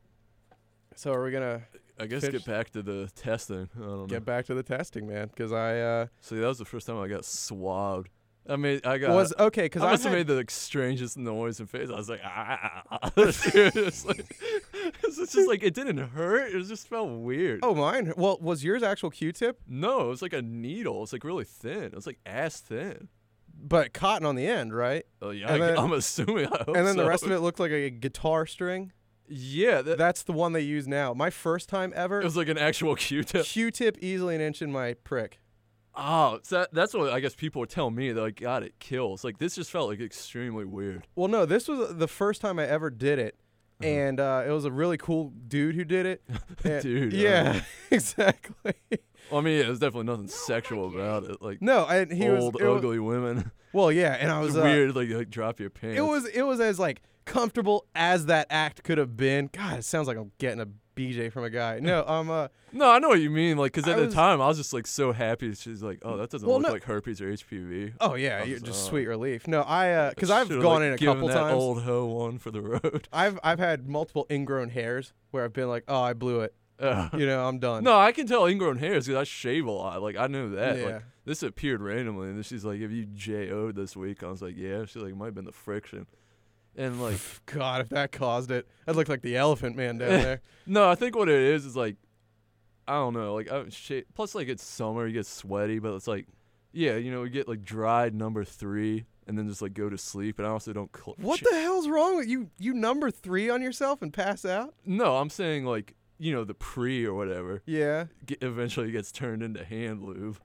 so are we gonna I guess finish- get back to the testing. I don't know. get back to the testing, man? Because I See, that was the first time I got swabbed. I mean, I got. was okay because I I must have had, made the like, strangest noise and face. I was like, seriously. It's just like it didn't hurt. It just felt weird. oh mine. Well, was yours actual Q-tip, No, it was like a needle. It's like really thin. It was like ass thin. but cotton on the end, right? Oh yeah, And then- I'm assuming. I hope And then the so. rest of it looked like a guitar string. Yeah, That's the one they use now. My first time ever, it was like an actual Q-tip. Q-tip easily an inch in my prick. Oh, so that's what I guess people would tell me. They're like, God, it kills. Like, this just felt like extremely weird. Well, no, this was the first time I ever did it. And it was a really cool dude who did it. And- Dude. Yeah, exactly. Well, I mean, yeah, there's definitely nothing sexual about it. Like, No, and he old, was it was- ugly women. Well, yeah, and I It's was weird, like drop your pants. It was as like comfortable as that act could have been. God, it sounds like I'm getting a BJ from a guy. No, No, I know what you mean. Like, because I at the was- time, I was just like so happy. She's like, oh, that doesn't Well, look no- like herpes or HPV. oh yeah, I you're was, just oh. sweet relief. No, I because I've Should've, gone like, in a given couple that times. old hoe one for the road. I've had multiple ingrown hairs where I've been like, oh, I blew it. You know, I'm done. No, I can tell ingrown hairs because I shave a lot. Like, I knew that. Yeah. Like, this appeared randomly, and then she's like, "Have you JO'd this week?" I was like, "Yeah." She's like, "Might have been the friction," and like, God, if that caused it, I'd look like the Elephant Man down there. no, I think what it is like, I don't know. Like, plus like it's summer, you get sweaty, but it's like, yeah, you know, we get like dried number 3, and then just like go to sleep. And I also don't. What the hell's wrong with you? You number 3 on yourself and pass out? No, I'm saying like, you know, the pre or whatever. Yeah. Eventually gets turned into hand lube,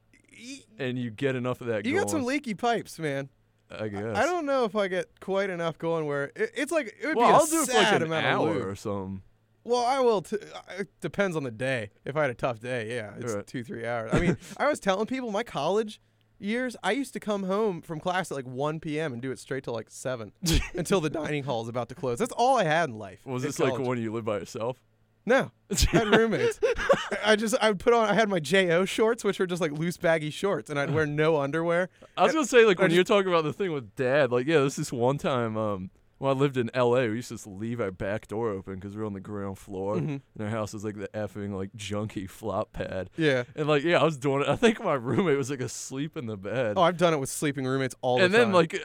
and you get enough of that. You got some going, leaky pipes, man. I guess. I don't know if I get quite enough going where it's like it would Well, be a I'll do it for like sad an amount hour of lube. or something. Well, I will. It depends on the day. If I had a tough day, yeah, it's Right. 2-3 hours. I mean, I was telling people my college years, I used to come home from class at like 1 p.m. and do it straight till like 7 until the dining hall is about to close. That's all I had in life. Was in this like college. when you lived by yourself? No, I had roommates. I would put on. I had my JO shorts, which were just like loose baggy shorts, and I'd wear no underwear. I was gonna say, like, I when just- you're talking about the thing with Dad, like, yeah, this is one time when I lived in L.A., we used to just leave our back door open because we were on the ground floor, Mhm. and our house was like the effing like junky flop pad, Yeah. and like, yeah, I was doing it. I think my roommate was like asleep in the bed, Oh, I've done it with sleeping roommates all the and time. then like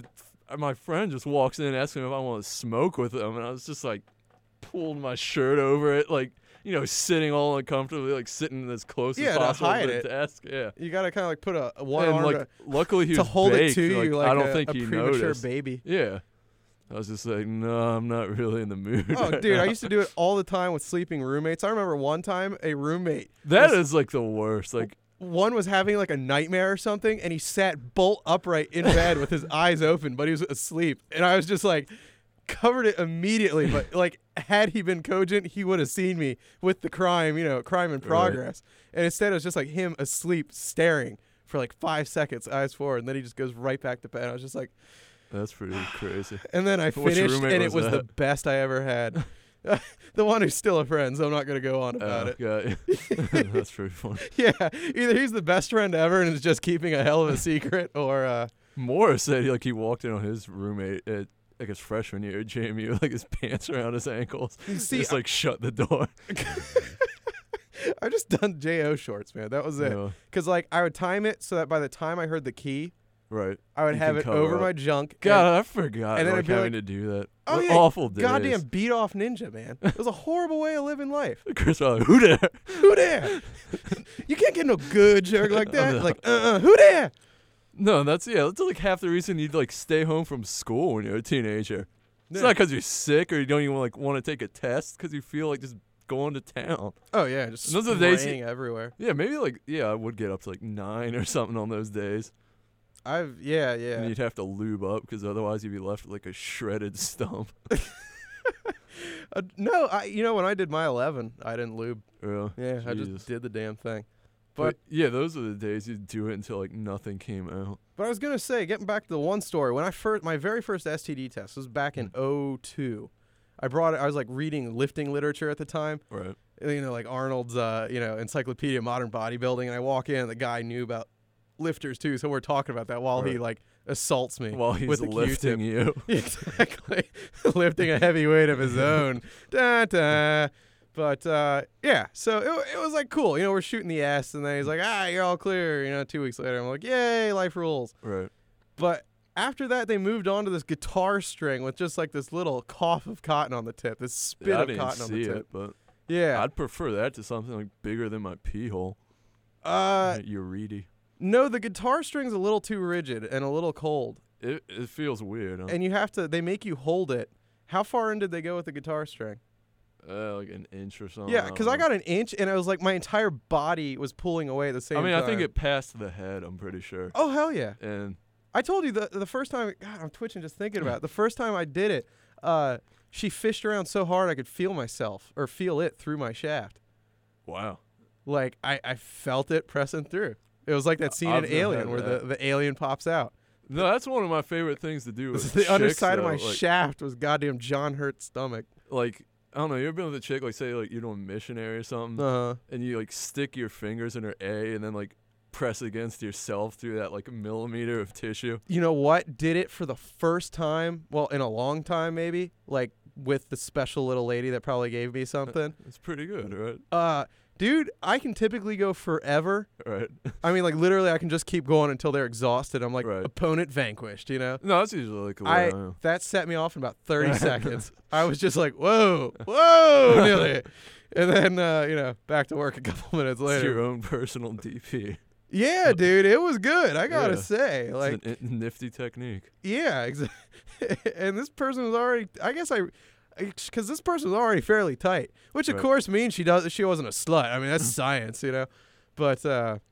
my friend just walks in and asks me if I want to smoke with him, and I was just like pulled my shirt over it, like. You know, sitting all uncomfortably, like sitting as close Yeah, as to possible hide to it. the desk. Yeah. you gotta kind of like put a one And arm like, luckily he to was hold baked, it to like, you like I don't a, think a he premature noticed. baby. Yeah. I was just like, no, I'm not really in the mood. Oh, right dude, I now. used to do it all the time with sleeping roommates. I remember one time a roommate, That is like the worst. Like, one was having like a nightmare or something, and he sat bolt upright in bed with his eyes open, but he was asleep. And I was just like, covered it immediately. But like, had he been cogent, he would have seen me with the crime, you know, crime in progress. And instead, it was just like him asleep, staring for like 5 seconds, eyes forward, and then he just goes right back to bed. I was just like, that's pretty crazy. and then I Which finished, roommate and it was was the that? best I ever had. The one who's still a friend, so I'm not gonna go on about it. Okay. That's pretty funny. Yeah, either he's the best friend ever and is just keeping a hell of a secret, or Morris said like he walked in on his roommate at like his freshman year at JMU with like his pants around his ankles. see, just like shut the door. I just done JO shorts, man. That was it. Yeah, Cause like I would time it so that by the time I heard the key, right. I would You have can it cover over up. my junk. God, I forgot and then like it'd be having like- to do that. Oh, What yeah, awful days. goddamn beat off ninja, man. It was a horrible way of living life. Chris was like, who there? Who there? You can't get no good jerk like that. No. Like, who there? No, that's like half the reason you'd like stay home from school when you're a teenager. It's Yeah. not because you're sick or you don't even like want to take a test because you feel like just going to town. Oh yeah, just And those are the days spraying everywhere. Yeah, maybe like I would get up to like 9 or something on those days, Yeah. and you'd have to lube up because otherwise you'd be left with like a shredded stump. No, when I did my 11, I didn't lube. Yeah, Yeah, I Jesus. just did the damn thing. But yeah, those are the days you'd do it until like nothing came out. But I was gonna say, getting back to the one story, when my very first STD test was back in 2002. I was like reading lifting literature at the time, Right. you know, like Arnold's, Encyclopedia of Modern Bodybuilding, and I walk in, and the guy knew about lifters too, so we're talking about that while he Right. like assaults me While he's with the lifting Q-tip. you. Exactly, lifting a heavy weight of his own. Da, da. But yeah, so it was like cool. You know, we're shooting the S, and then he's like, you're all clear. You know, 2 weeks later, I'm like, yay, life rules. Right. But after that, they moved on to this guitar string with just like this little cough of cotton on the tip, this spit Yeah, I of didn't cotton on see the it, tip. but Yeah. I'd prefer that to something like bigger than my pee hole. You're reedy. No, the guitar string's a little too rigid and a little cold, It feels weird. Huh? and they make you hold it. How far in did they go with the guitar string? Like an inch or something. Yeah, because I don't know. got an inch, and I was like, my entire body was pulling away at the same I time. mean, I think it passed the head. I'm pretty sure. Oh, hell yeah. And I told you the first time, God, I'm twitching just thinking about it. The first time I did it, she fished around so hard I could feel it through my shaft. wow. Like, I felt it pressing through. It was like that scene I've in never Alien had where that. the alien pops out. No, that's one of my favorite things to do. With The chicks, underside of though, my like, shaft was goddamn John Hurt's stomach. Like, I don't know. You ever been with a chick, like, say, like, you're doing missionary or something, Uh-huh. and you, like, stick your fingers in her A and then, like, press against yourself through that, like, millimeter of tissue? You know what? Did it for the first time, well, in a long time maybe, like with the special little lady that probably gave me something. It's pretty good, right? Dude, I can typically go forever. Right. I mean, like, literally, I can just keep going until they're exhausted. I'm like, Right. opponent vanquished, you know? No, that's usually, like, the way I am. That set me off in about 30 seconds. I was just like, whoa, nearly. And then, back to work a couple minutes It's later. your own personal DP. Yeah, dude, it was good. I gotta Yeah. say, like, It's a nifty technique. yeah, exactly. And this person was already, because this person was already fairly tight, which of Right. course means she wasn't a slut. I mean, that's science, you know. But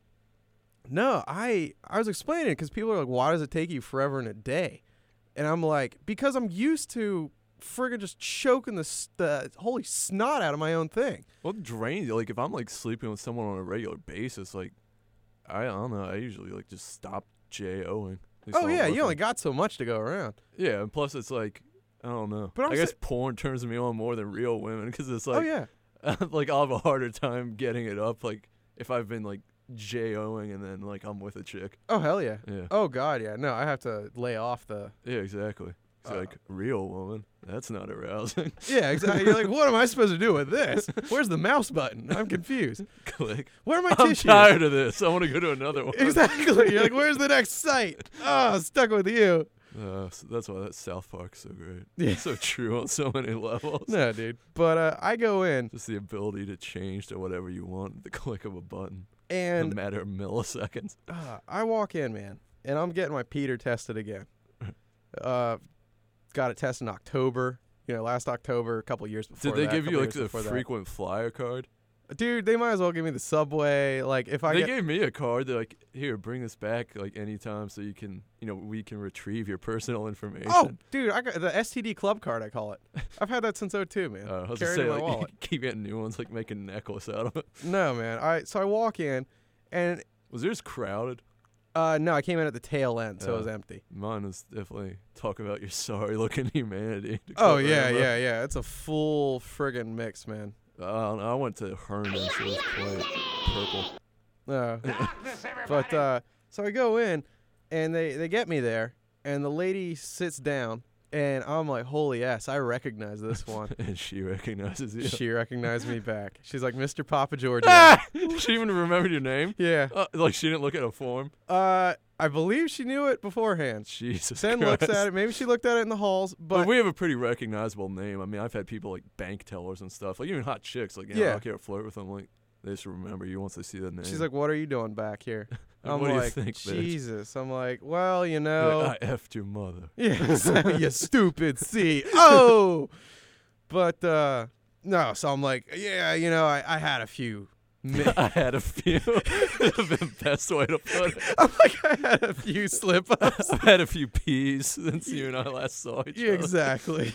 no, I was explaining it because people are like, why does it take you forever in a day? And I'm like, because I'm used to friggin' just choking the holy snot out of my own thing. Well, it drains you. Like, if I'm, like, sleeping with someone on a regular basis, like, I don't know. I usually, like, just stop J-O-ing. At least Oh while I'm yeah, you looking. only got so much to go around. Yeah, and plus it's like, I don't know. But I'm I guess sa- porn turns me on more than real women because it's like, Oh yeah. like I'll have a harder time getting it up. Like if I've been like J-O-ing and then like I'm with a chick. Oh hell yeah. Yeah. Oh god, yeah. No, I have to lay off the. Yeah, exactly. It's like real woman. That's not arousing. Yeah, exactly. You're like, what am I supposed to do with this? Where's the mouse button? I'm confused. Click. Where are my I'm tissues? tired of this. I want to go to another one. Exactly. You're like, where's the next site? Oh, stuck with you. So that's why that South Park's so great. Yeah. So true on so many levels. No, dude. But I go in Just the ability to change to whatever you want at the click of a button in a and matter of milliseconds. I walk in, man, and I'm getting my Peter tested again. Got it tested in October. Last October, a couple years before. Did they that, give you couple like years the before that. frequent flyer card? Dude, they might as well give me the Subway. Like, if I They get gave me a card. They're like, here, bring this back like anytime so you can, we can retrieve your personal information. Oh, dude, I got the STD club card, I call it. I've had that since 02, man. I was Carried gonna it say, in my like, wallet. you keep getting new ones, like make a necklace out of it. No, man. So I walk in, and Was yours crowded? no, I came in at the tail end, so it was Yeah. empty. Mine was definitely talk about your sorry-looking humanity. to Oh cover yeah, it up. yeah. It's a full friggin' mix, man. I went to Herndon, so it was quite purple. No. Darkness, everybody! But so I go in, and they get me there, and the lady sits down, and I'm like, holy ass, I recognize this one. And she recognizes you. She recognized me back. She's like, Mr. Papa George. She even remembered your name? Yeah. Like she didn't look at a form? I believe she knew it beforehand. Jesus Then Christ. looks at it. Maybe she looked at it in the halls, But but we have a pretty recognizable name. I mean, I've had people like bank tellers and stuff. Like even hot chicks, like, Yeah. I can't flirt with them. Like, they just remember you once they see the name. she's like, what are you doing back here? Like, I'm what do you like, think, bitch? Jesus. I'm like, well, You're like, I know. effed your mother. Yeah, you stupid C. Oh! But, no, so I'm like, yeah, I had a few. I had a few. The best way to put it. I'm like, I had a few slip-ups. I've had a few peas since you and I last saw each Yeah, other. exactly.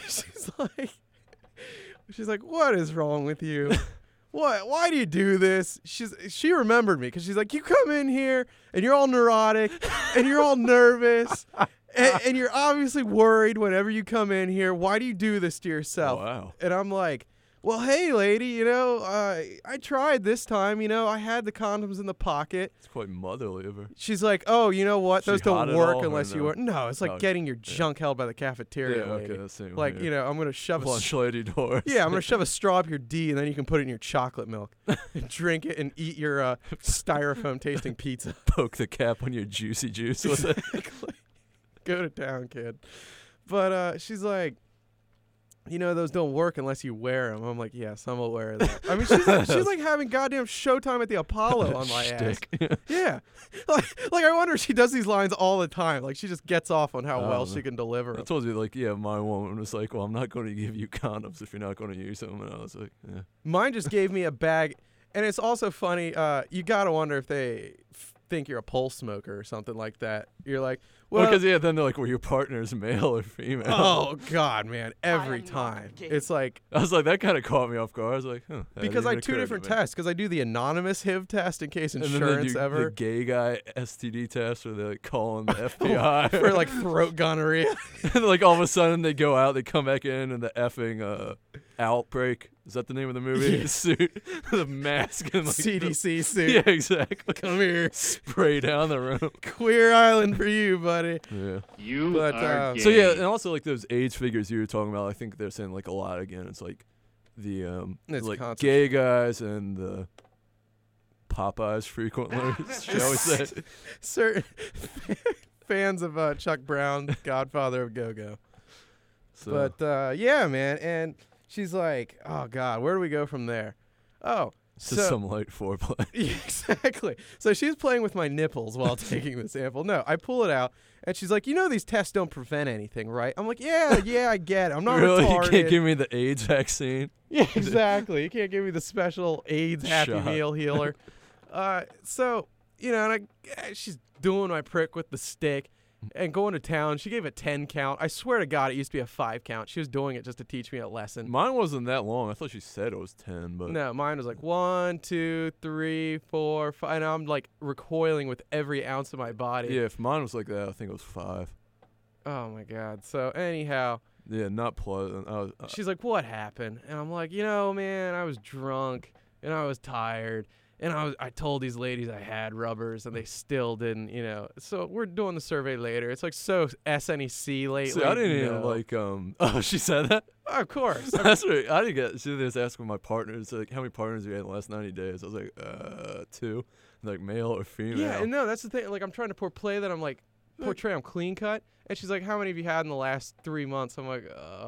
She's like, what is wrong with you? What? Why do you do this? She remembered me because she's like, you come in here and you're all neurotic and you're all nervous and you're obviously worried whenever you come in here. Why do you do this to yourself? Wow. And I'm like, well, hey, lady, I tried this time. I had the condoms in the pocket. It's quite motherly of her. She's like, oh, you know what? She Those hot don't at work all, or unless you no? work. No, it's like Oh, getting your yeah. junk held by the cafeteria. Yeah, lady. okay, that's the same Like, here. I'm going to shove a Lunch lady doors. yeah, I'm gonna shove a straw up your D, and then you can put it in your chocolate milk, and drink it, and eat your styrofoam tasting pizza. Poke the cap on your juicy juice with it. Go to town, kid. But she's like, you know, those don't work unless you wear them. I'm like, yes, I'm aware of that. I mean, she's like having goddamn Showtime at the Apollo on my ass. Shtick. Yeah. Like I wonder if she does these lines all the time. Like she just gets off on how Oh, well man. she can deliver I 'em. told you, like, yeah, my woman was like, well, I'm not going to give you condoms if you're not going to use them. And I was like, yeah. Mine just gave me a bag. And it's also funny. You got to wonder if they think you're a pole smoker or something like that. You're like, well, Because, yeah, then they're like, well, your partner's male or female. oh, God, man. Every am not time. gay. It's like, I was like, that kind of caught me off guard. I was like, huh. that because didn't I even had two occur to different me. tests. Because I do the anonymous HIV test in case And then they insurance do ever. the gay guy STD test where they're like calling the FBI. for like throat gonorrhea. And like all of a sudden they go out, they come back in, and the effing Outbreak. Is that the name of the movie? Yeah. The suit, the mask, and like CDC suit. Yeah, exactly. Come here. Spray down the room. Queer Island for you, buddy. Yeah. You But, are gay. So yeah, and also like those AIDS figures you were talking about, I think they're saying like a lot again. It's like the It's like constant. gay guys and the Popeyes frequenters, shall we say? Certain fans of Chuck Brown, Godfather of Go-Go. So, But yeah, man, and she's like, "Oh God, where do we go from there?" Oh, just so some light foreplay. Yeah, exactly. So she's playing with my nipples while taking the sample. No, I pull it out, and she's like, "You know, these tests don't prevent anything, right?" I'm like, "Yeah, I get it. I'm not Really, retarded." you can't give me the AIDS vaccine. Yeah, exactly. You can't give me the special AIDS Happy Shot. Meal healer. So, you know, and she's doing my prick with the stick and going to town. She gave a 10 count. I swear to God, it used to be a 5 count. She was doing it just to teach me a lesson. Mine wasn't that long. I thought she said it was 10, but No, mine was like 1, 2, 3, 4, 5. And I'm like recoiling with every ounce of my body. yeah, if mine was like that, I think it was 5. Oh, my God. So, anyhow, Yeah, not pleasant. I was, she's like, "What happened?" And I'm like, "You know, man, I was drunk and I was tired and I told these ladies I had rubbers and they still didn't, you know. So we're doing the survey later. It's like so SNEC lately. see, I didn't even no. like. Oh, she said that. Of course. That's right. I didn't get. She was asking my partners like, how many partners you had in the last 90 days. I was like, 2. Like male or female. Yeah, and no, that's the thing. Like I'm trying to portray that I'm clean cut. And she's like, "How many have you had in the last 3 months?" I'm like,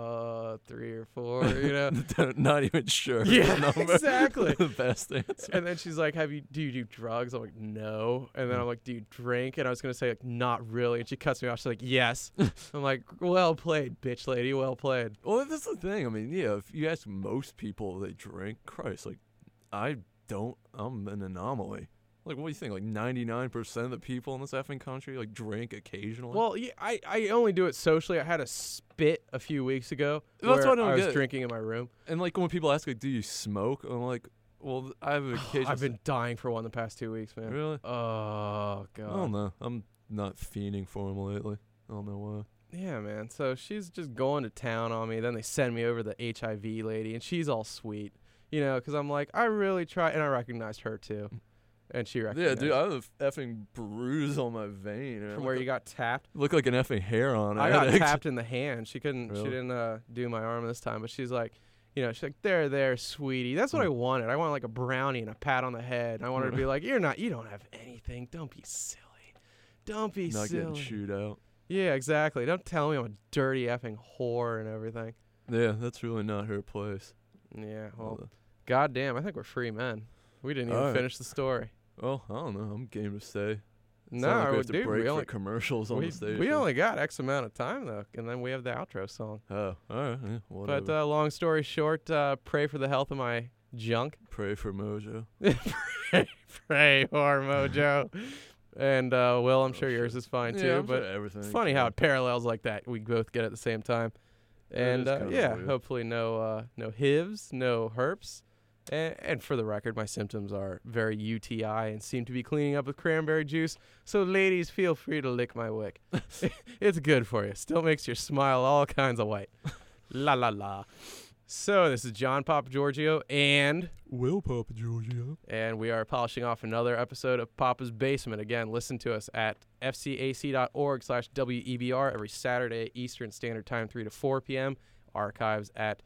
3 or 4, you know. Not even sure. Yeah, the number. exactly. The best answer. And then she's like, do you do drugs? I'm like, no. And then I'm like, do you drink? And I was going to say, like, not really. And she cuts me off. She's like, yes. I'm like, well played, bitch lady. Well played. Well, that's the thing. I mean, yeah, if you ask most people, they drink. Christ, like, I don't. I'm an anomaly. Like, what do you think? Like, 99% of the people in this effing country, like, drink occasionally? Well, yeah, I only do it socially. I had a spit a few weeks ago. That's where what I don't was get. drinking in my room. and, like, when people ask, like, do you smoke? I'm like, well, I have an occasion. I've been dying for one the past 2 weeks, man. Really? Oh, God. I don't know. I'm not fiending for them lately. I don't know why. Yeah, man. So she's just going to town on me. Then they send me over the HIV lady, and she's all sweet, you know, because I'm like, I really try, and I recognized her too, and she Yeah, recognized dude, I have a effing bruise on my vein. and I from look where like- you got tapped. Look like an effing hair on it. I got tapped in the hand. She couldn't. Really? She didn't do my arm this time, but she's like, you know, she's like, there, sweetie. That's what I wanted. I wanted like a brownie and a pat on the head. I wanted her to be like, you don't have anything. Don't be silly. Don't be Not getting silly. chewed out. Yeah, exactly. Don't tell me I'm a dirty effing whore and everything. Yeah, that's really not her place. Yeah, well, Well, goddamn, I think we're free men. We didn't even Alright. finish the story. well, I don't know. I'm game to stay. No, Like we have to dude, break we for only commercials on the station. we only got X amount of time though, and then we have the outro song. Oh, all right. Yeah, whatever. But long story short, pray for the health of my junk. Pray for Mojo. Pray for Mojo. And Will, I'm sure shit. yours is fine Yeah, too. I'm But sure everything. it's funny how it parallels like that. We both get at the same time. That And is kinda yeah, weird. hopefully no HIVs, no herps. And for the record, my symptoms are very UTI and seem to be cleaning up with cranberry juice. So ladies, feel free to lick my wick. It's good for you. Still makes your smile all kinds of white. La la la. So this is John Papa Giorgio and Will Papa Giorgio. we are polishing off another episode of Papa's Basement. Again, listen to us at fcac.org/WEBR every Saturday Eastern Standard Time, 3 to 4 p.m. Archives at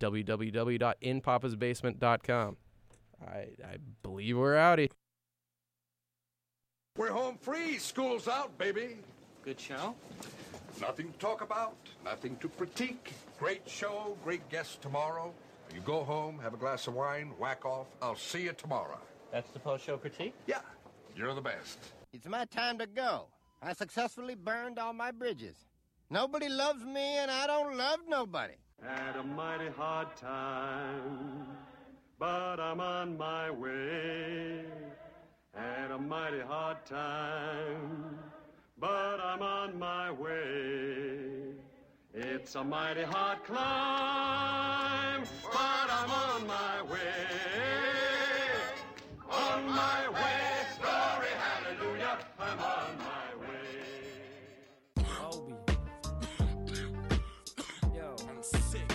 www.inpapasbasement.com. I believe we're outie. We're home free. School's out, baby. Good show? Nothing to talk about, nothing to critique. Great show, great guests tomorrow. You go home, have a glass of wine, whack off. I'll see you tomorrow. That's the post-show critique? Yeah, you're the best. It's my time to go. I successfully burned all my bridges. Nobody loves me, and I don't love nobody. Had a mighty hard time, but I'm on my way. Had a mighty hard time, but I'm on my way. It's a mighty hard climb, but I'm on my way. On my way, glory, hallelujah, I'm on my way. Obi. Yo, I'm sick.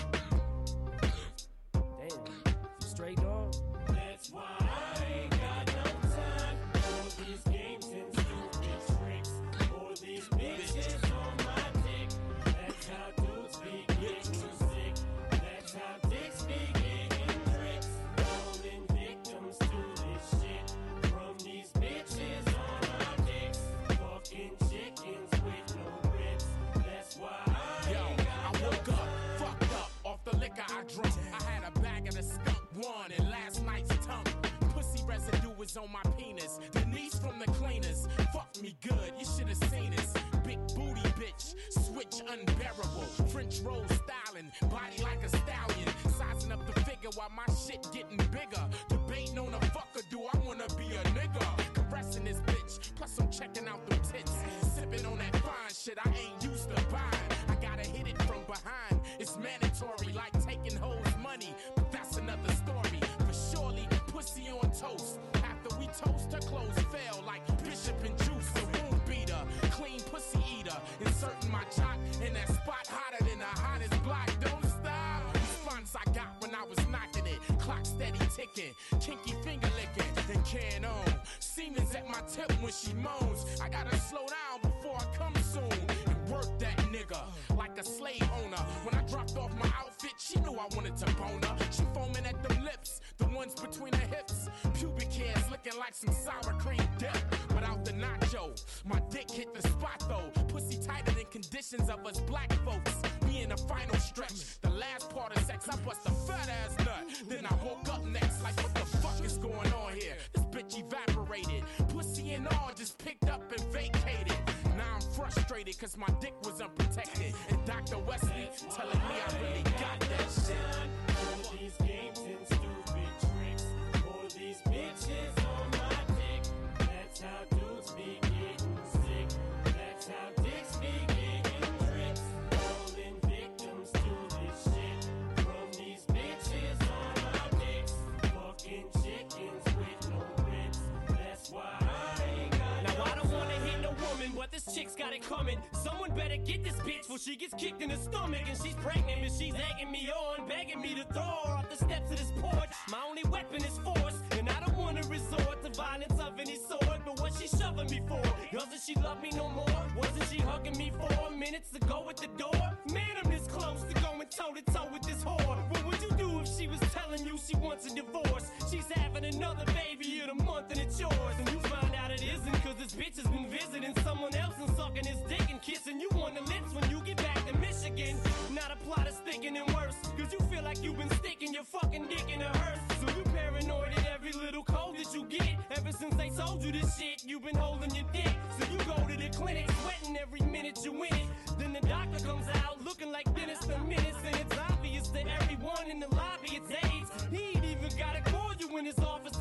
Damn, you straight dog? That's why I ain't got no time for these games and stupid tricks. For these bitches on my dick. That's how dudes be getting sick. That's how dicks be getting tricks. Falling victims to this shit. From these bitches on our dicks. Fucking chickens with no ribs. That's why I ain't got I woke up, fucked up, off the liquor I drunk. I had a bag of the skunk one and last night's tongue. Pussy residue was on my penis. Denise from the cleaners, fuck me good, you should've seen us. Big booty bitch, switch unbearable. French roll styling, body like a stallion. Sizing up the figure while my shit getting bigger. Debating on a fucker, do I wanna be a nigga? Caressing this bitch, plus I'm checking out them tits. Sipping on that fine shit I ain't used to buying. I gotta hit it from behind, it's mandatory like taking hoes money. But that's another story, for surely pussy on toast. After we toast, her clothes fell like Bishop and Juice. A wound beater, clean pussy eater. Inserting my jock in that spot hotter than the hottest block. Don't stop. Response I got when I was knocking it. Clock steady ticking, kinky finger licking, and can on. Siemens at my tip when she moans. I gotta slow down before I come soon. And work that nigga like a slave owner. When I dropped off my outfit, she knew I wanted to bone her. She foaming at them lips, the ones between her hips. Pubic hairs looking like some sour cream dip. Without the nacho, my dick hit the spot though. Pussy tighter than conditions of us black folks. Me in the final stretch, the last part of sex, I bust a fat ass nut. Then I woke up next like what the fuck is going on here? This bitch evaporated. Pussy and all just picked up and vacated. Now I'm frustrated cause my dick was unprotected. And Dr. Wesley telling me I really got that shit. For these games and stupid tricks. For these bitches on my dick. That's how dudes be getting sick. That's how dicks be getting tricks. Falling victims to this shit. From these bitches on my dicks. Fucking chickens with no ribs. That's why I ain't got no. Now I don't wanna hit no woman, but this chick's got it coming. Someone better get this bitch before she gets kicked in the stomach. And she's pregnant and she's egging me on, begging me to throw her off the steps of this porch. My only weapon is force, and I don't wanna resort to violence of any sort. But what's she shoving me for? Doesn't she love me no more? Wasn't she hugging me 4 minutes ago at the door? Man, I'm this close to going toe to toe with this whore. What would you do if she was telling you she wants a divorce? She's having another baby in a month and it's yours. And you find out it isn't cause this bitch has been visiting someone else and sucking his dick and kissing you on the lips when you get back to Michigan. Now the plot is thinking and worse, cause you feel like you've been sticking your fucking dick in a hearse. So you paranoid at every little cold that you get. Ever since they told you this shit, you've been holding your dick. So you go to the clinic, sweating every minute you in it. Then the doctor comes out looking like Dennis the Menace. And it's obvious to everyone in the lobby it's AIDS. He ain't even gotta call you in his office